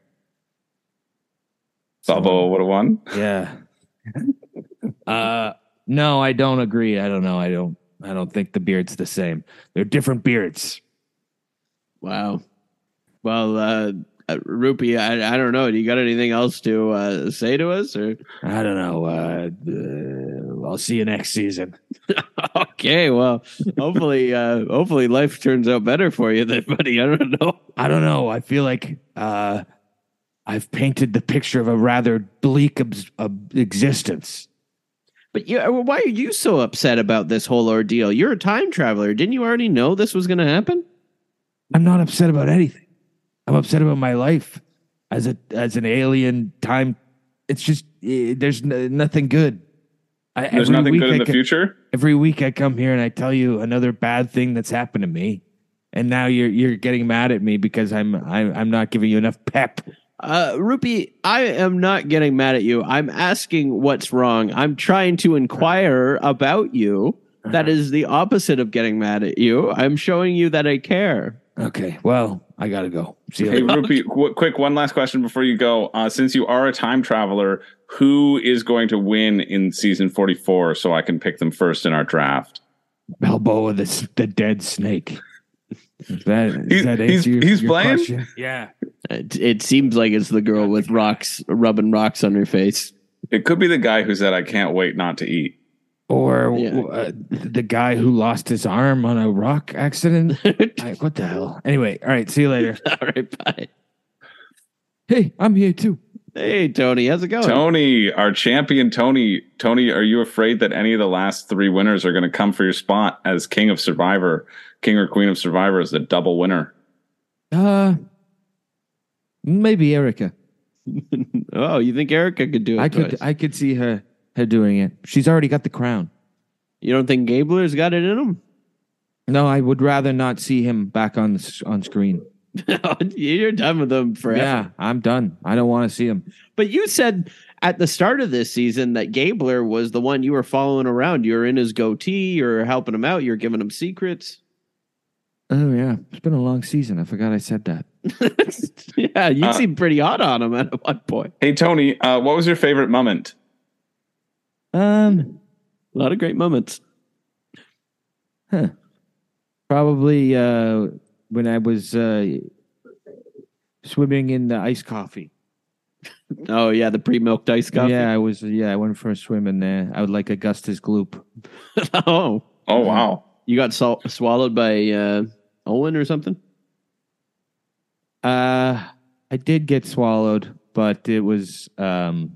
E: Balboa would have won.
F: yeah. uh, no, I don't agree. I don't know. I don't. I don't think the beard's the same. They're different beards.
A: Wow. Well, uh, uh, Rupee, I, I don't know. Do you got anything else to uh, say to us? Or
F: I don't know. Uh, uh, I'll see you next season.
A: okay, well, hopefully, uh, hopefully, life turns out better for you, then, buddy. I don't know.
F: I don't know. I feel like uh, I've painted the picture of a rather bleak obs- ob- existence.
A: But yeah, well, why are you so upset about this whole ordeal? You're a time traveler. Didn't you already know this was going to happen?
F: I'm not upset about anything. I'm upset about my life as a as an alien time. It's just eh, there's n- nothing good. I,
E: There's
F: every
E: nothing
F: week
E: good in
F: I
E: the
F: co-
E: future.
F: Every week I come here and I tell you another bad thing that's happened to me, and now you're you're getting mad at me because I'm I'm, I'm not giving you enough pep.
A: Uh, Rupee, I am not getting mad at you. I'm asking what's wrong. I'm trying to inquire about you. That is the opposite of getting mad at you. I'm showing you that I care.
F: Okay, well I gotta go. See you
E: Hey,
F: later.
E: Rupee, qu- quick one last question before you go. Uh, since you are a time traveler, who is going to win in season forty-four so I can pick them first in our draft?
F: Balboa, the s- the dead snake. Is that, does
E: He-
F: that
E: he's-
F: answer your,
E: he's
F: your
E: playing?
F: question? Yeah.
A: It, it seems like it's the girl with rocks, rubbing rocks on her face.
E: It could be the guy who said, "I can't wait not to eat."
F: Or
A: Yeah.
F: uh, the guy who lost his arm on a rock accident. I, what the hell? Anyway, all right. See you later.
A: All right, bye.
F: Hey, I'm here too.
A: Hey, Tony, how's it going?
E: Tony, our champion, Tony. Tony, are you afraid that any of the last three winners are going to come for your spot as King of Survivor, King or Queen of Survivor, as the double winner?
F: Uh, maybe Erica.
A: Oh, you think Erica could do it?
F: I could,
A: twice?
F: I could see her, her doing it. She's already got the crown.
A: You don't think Gabler's got it in him?
F: No, I would rather not see him back on the, s- on screen.
A: You're done with them forever.
F: Yeah, I'm done. I don't want to see him.
A: But you said at the start of this season that Gabler was the one you were following around. You were in his goatee. You're helping him out. You're giving him secrets.
F: Oh yeah, it's been a long season. I forgot I said that.
A: Yeah, you
E: Uh,
A: seemed pretty hot on him at one point.
E: Hey, Tony, uh, what was your favorite moment?
F: Um,
A: A lot of great moments.
F: huh. Probably uh, when I was uh, swimming in the iced coffee.
A: Oh yeah, the pre-milked iced coffee.
F: Yeah, I was. Yeah, I went for a swim in there. I would like Augustus Gloop.
A: Oh,
E: Oh, wow.
A: you got sol- swallowed by uh, Owen or something?
F: Uh, I did get swallowed, but it was um,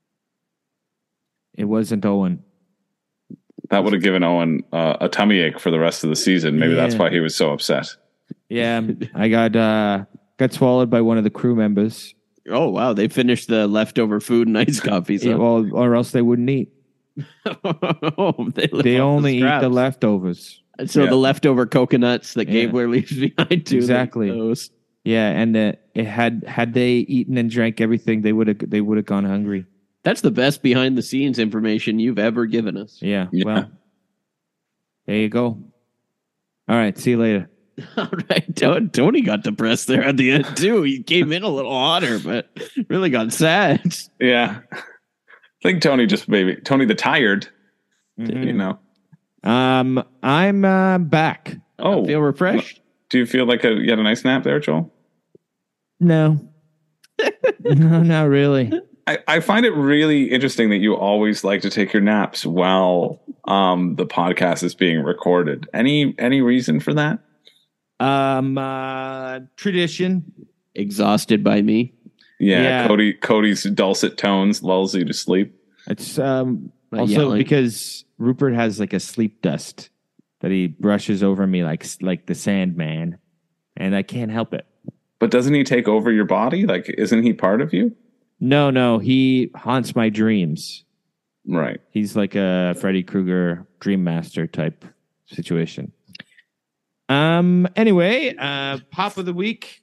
F: it wasn't Owen.
E: That would have given Owen uh, a tummy ache for the rest of the season. Maybe that's
F: Yeah.
E: why he was so upset.
F: Yeah, I got uh, got swallowed by one of the crew members.
A: Oh wow, they finished the leftover food and iced coffee.
F: Yeah,
A: So
F: well, or else they wouldn't eat.
A: oh, they, live
F: They
A: off
F: only eat
A: scraps.
F: the leftovers.
A: So
E: Yeah.
A: the leftover coconuts that
F: Yeah.
A: Gabler leaves behind too.
F: Exactly.
A: Those.
F: Yeah, and uh, it had had they eaten and drank everything, they would have they would have gone hungry.
A: That's the best behind the scenes information you've ever given us.
F: Yeah,
E: Yeah.
F: well, there you go. All right, see you later.
A: All right, To- Tony got depressed there at the end too. He came in a little hotter, but really got sad.
E: Yeah. I think Tony just maybe, Tony the tired, you know.
F: Um, I'm uh, back.
E: Oh,
A: Feel refreshed?
E: do you feel like a, you had a nice nap there, Joel?
F: No, no, not really.
E: I, I find it really interesting that you always like to take your naps while um, the podcast is being recorded. Any any reason for that?
F: Um, uh, tradition.
A: Exhausted by me.
E: Yeah,
F: Yeah.
E: Cody Cody's dulcet tones lulls you to sleep.
F: It's um
A: Not
F: also
A: yelling.
F: because Rupert has like a sleep dust that he brushes over me like like the Sandman, and I can't help it.
E: But doesn't he take over your body? Like, isn't he part of you?
F: No, no, he haunts my dreams.
E: Right.
F: He's like a Freddy Krueger Dream Master type situation. Um. Anyway, uh, pop of the week.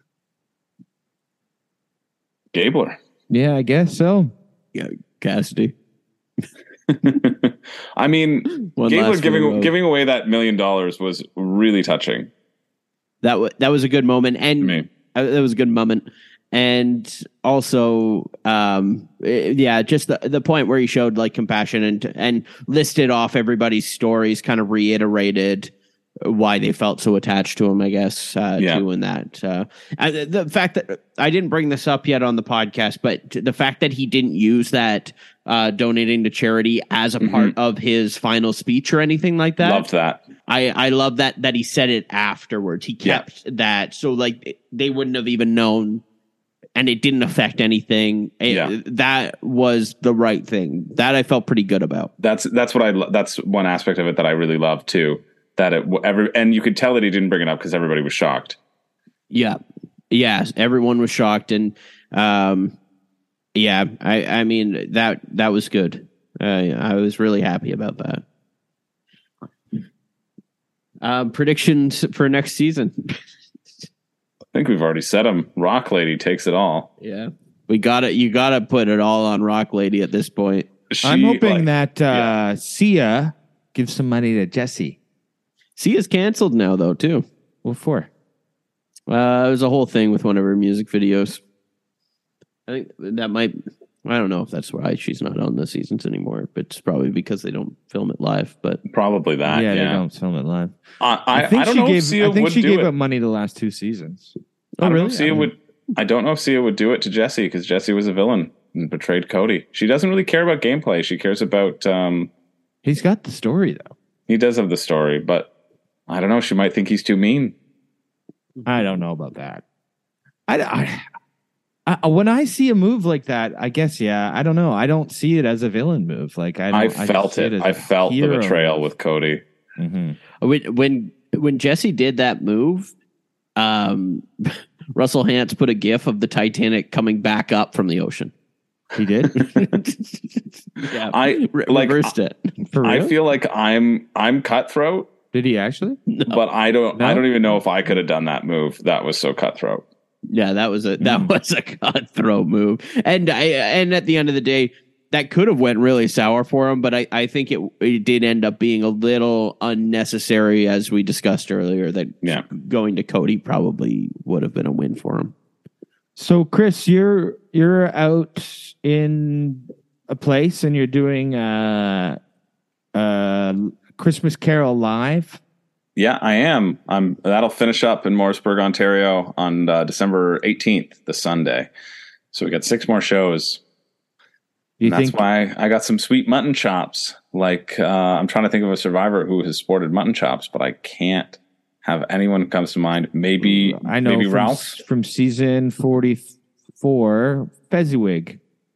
E: Gabler.
F: Yeah, I guess so.
A: Yeah, Cassidy.
E: I mean,
A: One
E: Gabler
A: last
E: giving
A: road.
E: giving away that million dollars was really touching
A: That w- that was a good moment,
E: to
A: and
E: me.
A: uh, that was a good moment. and also, um, eh, yeah, just the, the point where he showed like compassion and and listed off everybody's stories, kind of reiterated why they felt so attached to him, I guess, uh,
E: Yeah.
A: too, in that. Uh, and the fact that I didn't bring this up yet on the podcast, but the fact that he didn't use that uh, donating to charity as a
E: Mhm.
A: part of his final speech or anything like that.
E: Loved that.
A: I, I love that that he said it afterwards. He
E: Yeah.
A: kept that so like they wouldn't have even known, and it didn't affect anything. It-
E: Yeah.
A: That was the right thing. That I felt pretty good about.
E: That's that's what I lo- that's one aspect of it that I really love too. That it every and you could tell that he didn't bring it up because everybody was shocked.
A: Yeah. Yes. Everyone was shocked. And um, yeah, I, I mean, that that was good. Uh, I was really happy about that. Um, predictions for next season.
E: I think we've already said them. Rock Lady takes it all.
A: Yeah. We got it. You got to put it all on Rock Lady at this point.
E: She,
C: I'm hoping
E: like,
C: that uh, Sia gives some money to Jesse.
A: See, is canceled now, though, too.
C: What for?
A: Uh, there's a whole thing with one of her music videos. I think that might. I don't know if that's why she's not on the seasons anymore, but it's probably because they don't film it live. But
E: probably that.
C: yeah,
E: Yeah,
C: they don't film it live.
E: I, I,
C: I think
E: I don't
C: she
E: know
C: gave.
E: if Sia
C: I think
E: would
C: she
E: do
C: gave
E: it.
C: up money the last two seasons.
E: I don't know
A: really?
E: if Sia would. I don't know if Sia would do it to Jesse because Jesse was a villain and betrayed Cody. She doesn't really care about gameplay. She cares about. Um,
C: He's got the story though.
E: he does have the story, but I don't know. She might think he's too mean.
C: I don't know about that. I, I, I when I see a move like that, I guess yeah. I don't know. I don't see it as a villain move. Like I, don't,
E: I
C: just
E: felt
C: see
E: it.
C: as
E: I
C: a
E: felt the
C: hero
E: betrayal
C: move.
E: with Cody.
C: Mhm.
A: when when when Jesse did that move, um, Russell Hantz put a GIF of the Titanic coming back up from the ocean.
C: He did.
A: Yeah,
E: I
A: re-
E: like.
A: reversed it.
C: For
E: I
C: real?
E: feel like I'm I'm cutthroat,
C: Did he actually?
E: but I don't I
C: No?
E: don't even know if I could have done that move. That was so cutthroat.
A: Yeah, that was a that
C: Mm.
A: was a cutthroat move, and I and at the end of the day, that could have went really sour for him. But I, I think it it did end up being a little unnecessary, as we discussed earlier. That
E: Yeah.
A: going to Cody probably would have been a win for him.
C: So, Chris, you're you're out in a place and you're doing uh, uh, Christmas Carol live.
E: Yeah, I am. I'm. That'll finish up in Morrisburg, Ontario, on uh, December eighteenth, the Sunday. So we got six more shows.
C: Do you
E: And that's
C: think?
E: why I got some sweet mutton chops. Like uh, I'm trying to think of a survivor who has sported mutton chops, but I can't have anyone who comes to mind. Maybe
C: I know
E: maybe
C: from,
E: Ralph.
C: from season forty-four, Fezziwig.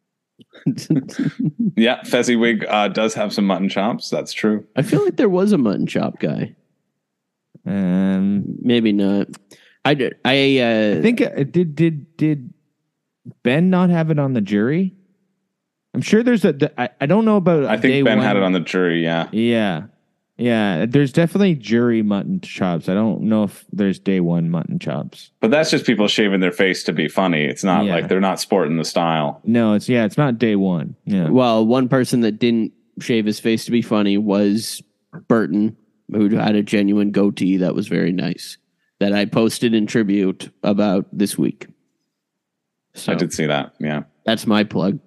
E: Yeah, Fezziwig uh, does have some mutton chops. That's true.
A: I feel like there was a mutton chop guy.
C: Um,
A: Maybe not. I did. I, uh,
C: I think uh, did did did Ben not have it on the jury? I'm sure there's a. the- I, I don't know about.
E: I
C: day
E: think Ben
C: one.
E: had it on the jury. Yeah.
C: Yeah, yeah. There's definitely jury mutton chops. I don't know if there's day one mutton chops.
E: But that's just people shaving their face to be funny. It's not
C: Yeah.
E: like they're not sporting the style.
C: No, it's yeah. It's not day one. Yeah.
A: well, one person that didn't shave his face to be funny was Burton, who had a genuine goatee that was very nice. That I posted in tribute about this week. So
E: I did see that. Yeah.
A: that's my plug.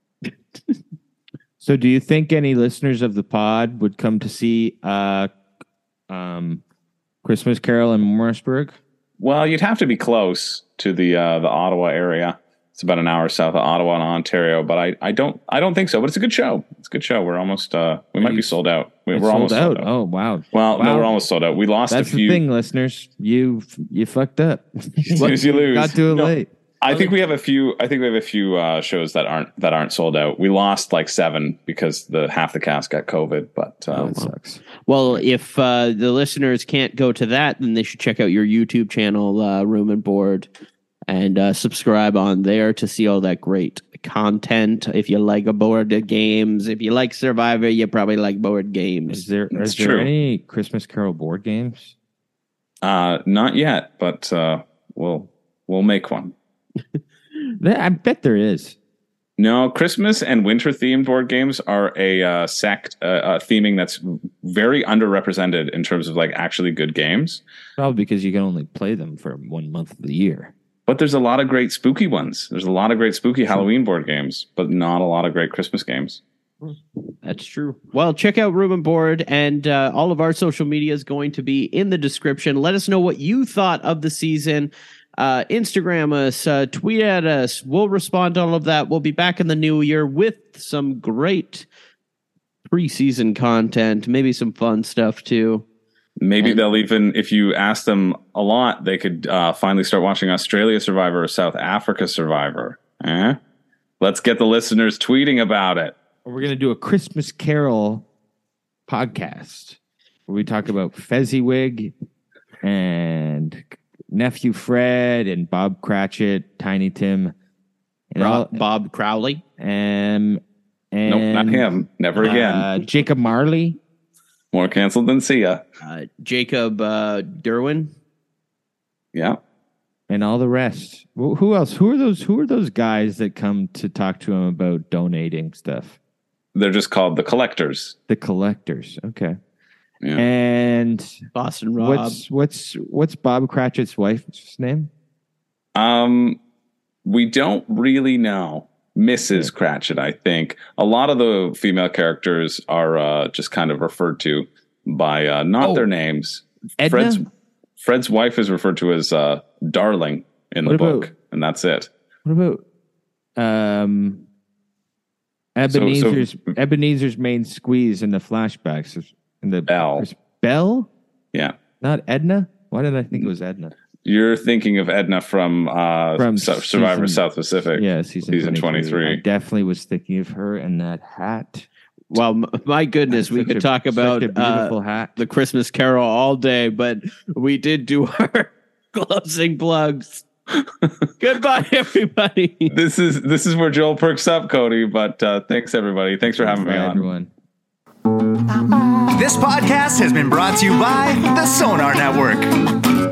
C: So, do you think any listeners of the pod would come to see uh, um, Christmas Carol in Morrisburg?
E: Well, you'd have to be close to the uh, the Ottawa area. It's about an hour south of Ottawa in Ontario, but I, I don't I don't think so. But it's a good show. It's a good show. We're almost uh, we might be sold out. We, we're
C: It's
E: almost sold out.
C: Oh, wow.
E: Well, no,
C: Wow.
E: we're almost sold out. We lost
C: That's
E: a few.
C: the thing, listeners. You you fucked up.
E: Snooze, you lose.
C: Got to it
E: No,
C: late.
E: I think we have a few. I think we have a few uh, shows that aren't that aren't sold out. We lost like seven because the half the cast got COVID. But uh,
C: That sucks.
A: Well, if uh, the listeners can't go to that, then they should check out your YouTube channel, uh, Room and Board, and uh, subscribe on there to see all that great content. If you like a board games, if you like Survivor, you probably like board
C: Is
A: games.
C: there
E: That's
C: is there
E: true.
C: any Christmas Carol board games?
E: uh, not yet. But uh, we'll we'll make one.
C: There- I bet there is.
E: No, Christmas and winter themed board games are a uh, sect uh, uh, theming that's very underrepresented in terms of like actually good games.
C: Probably because you can only play them for one month of the year.
E: But there's a lot of great spooky ones. There's a lot of great spooky Halloween board games, but not a lot of great Christmas games.
A: That's true. Well, check out Room and Board, and uh, all of our social media is going to be in the description. Let us know what you thought of the season. Uh, Instagram us, uh, tweet at us. We'll respond to all of that. We'll be back in the new year with some great preseason content, maybe some fun stuff too.
E: Maybe
A: And-
E: they'll even, if you ask them a lot, they could uh, finally start watching Australia Survivor or South Africa Survivor. Eh? Let's get the listeners tweeting about it.
C: We're going to do a Christmas Carol podcast where we talk about Fezziwig and Nephew Fred and Bob Cratchit, Tiny Tim, and all,
A: Bob, Bob Crowley.
C: and and
E: Nope, not him. Never again.
C: uh, Jacob Marley.
E: More canceled than Sia.
A: Uh, Jacob uh, Derwin.
E: Yeah.
C: And all the rest. Wh- Who else? Who are those? Who are those guys that come to talk to him about donating stuff?
E: They're just called the collectors.
C: The collectors. Okay.
E: Yeah.
C: And
A: Boston Rob.
C: what's what's what's Bob Cratchit's wife's name?
E: Um, we don't really know. Missus Cratchit, I think. A lot of the female characters are uh, just kind of referred to by uh, not
C: Oh.
E: their names.
C: Edna?
E: Fred's Fred's wife is referred to as uh, Darling in the
C: What
E: book,
C: about-
E: and that's it.
C: What about um
E: So- so-
C: Ebenezer's Ebenezer's main squeeze in the flashbacks in the
E: Belle.
C: Belle?
E: Yeah.
C: Not Edna? Why did I think it was Edna?
E: You're thinking of Edna from, uh,
C: From
E: Su- Survivor
C: season-
E: South Pacific.
C: Yeah, season,
E: Season
C: twenty-three.
E: twenty-three.
C: I definitely was thinking of her in that hat.
A: Well, m- my goodness, we
C: Such
A: could
C: a-
A: talk about
C: such a beautiful
A: uh,
C: hat.
A: the Christmas Carol all day, but we did do our closing plugs. Goodbye, everybody.
E: This is this is where Joel perks up, Cody. But uh, thanks everybody. Thanks for having me
C: Bye,
E: on.
C: everyone.
G: This podcast has been brought to you by the Sonar Network.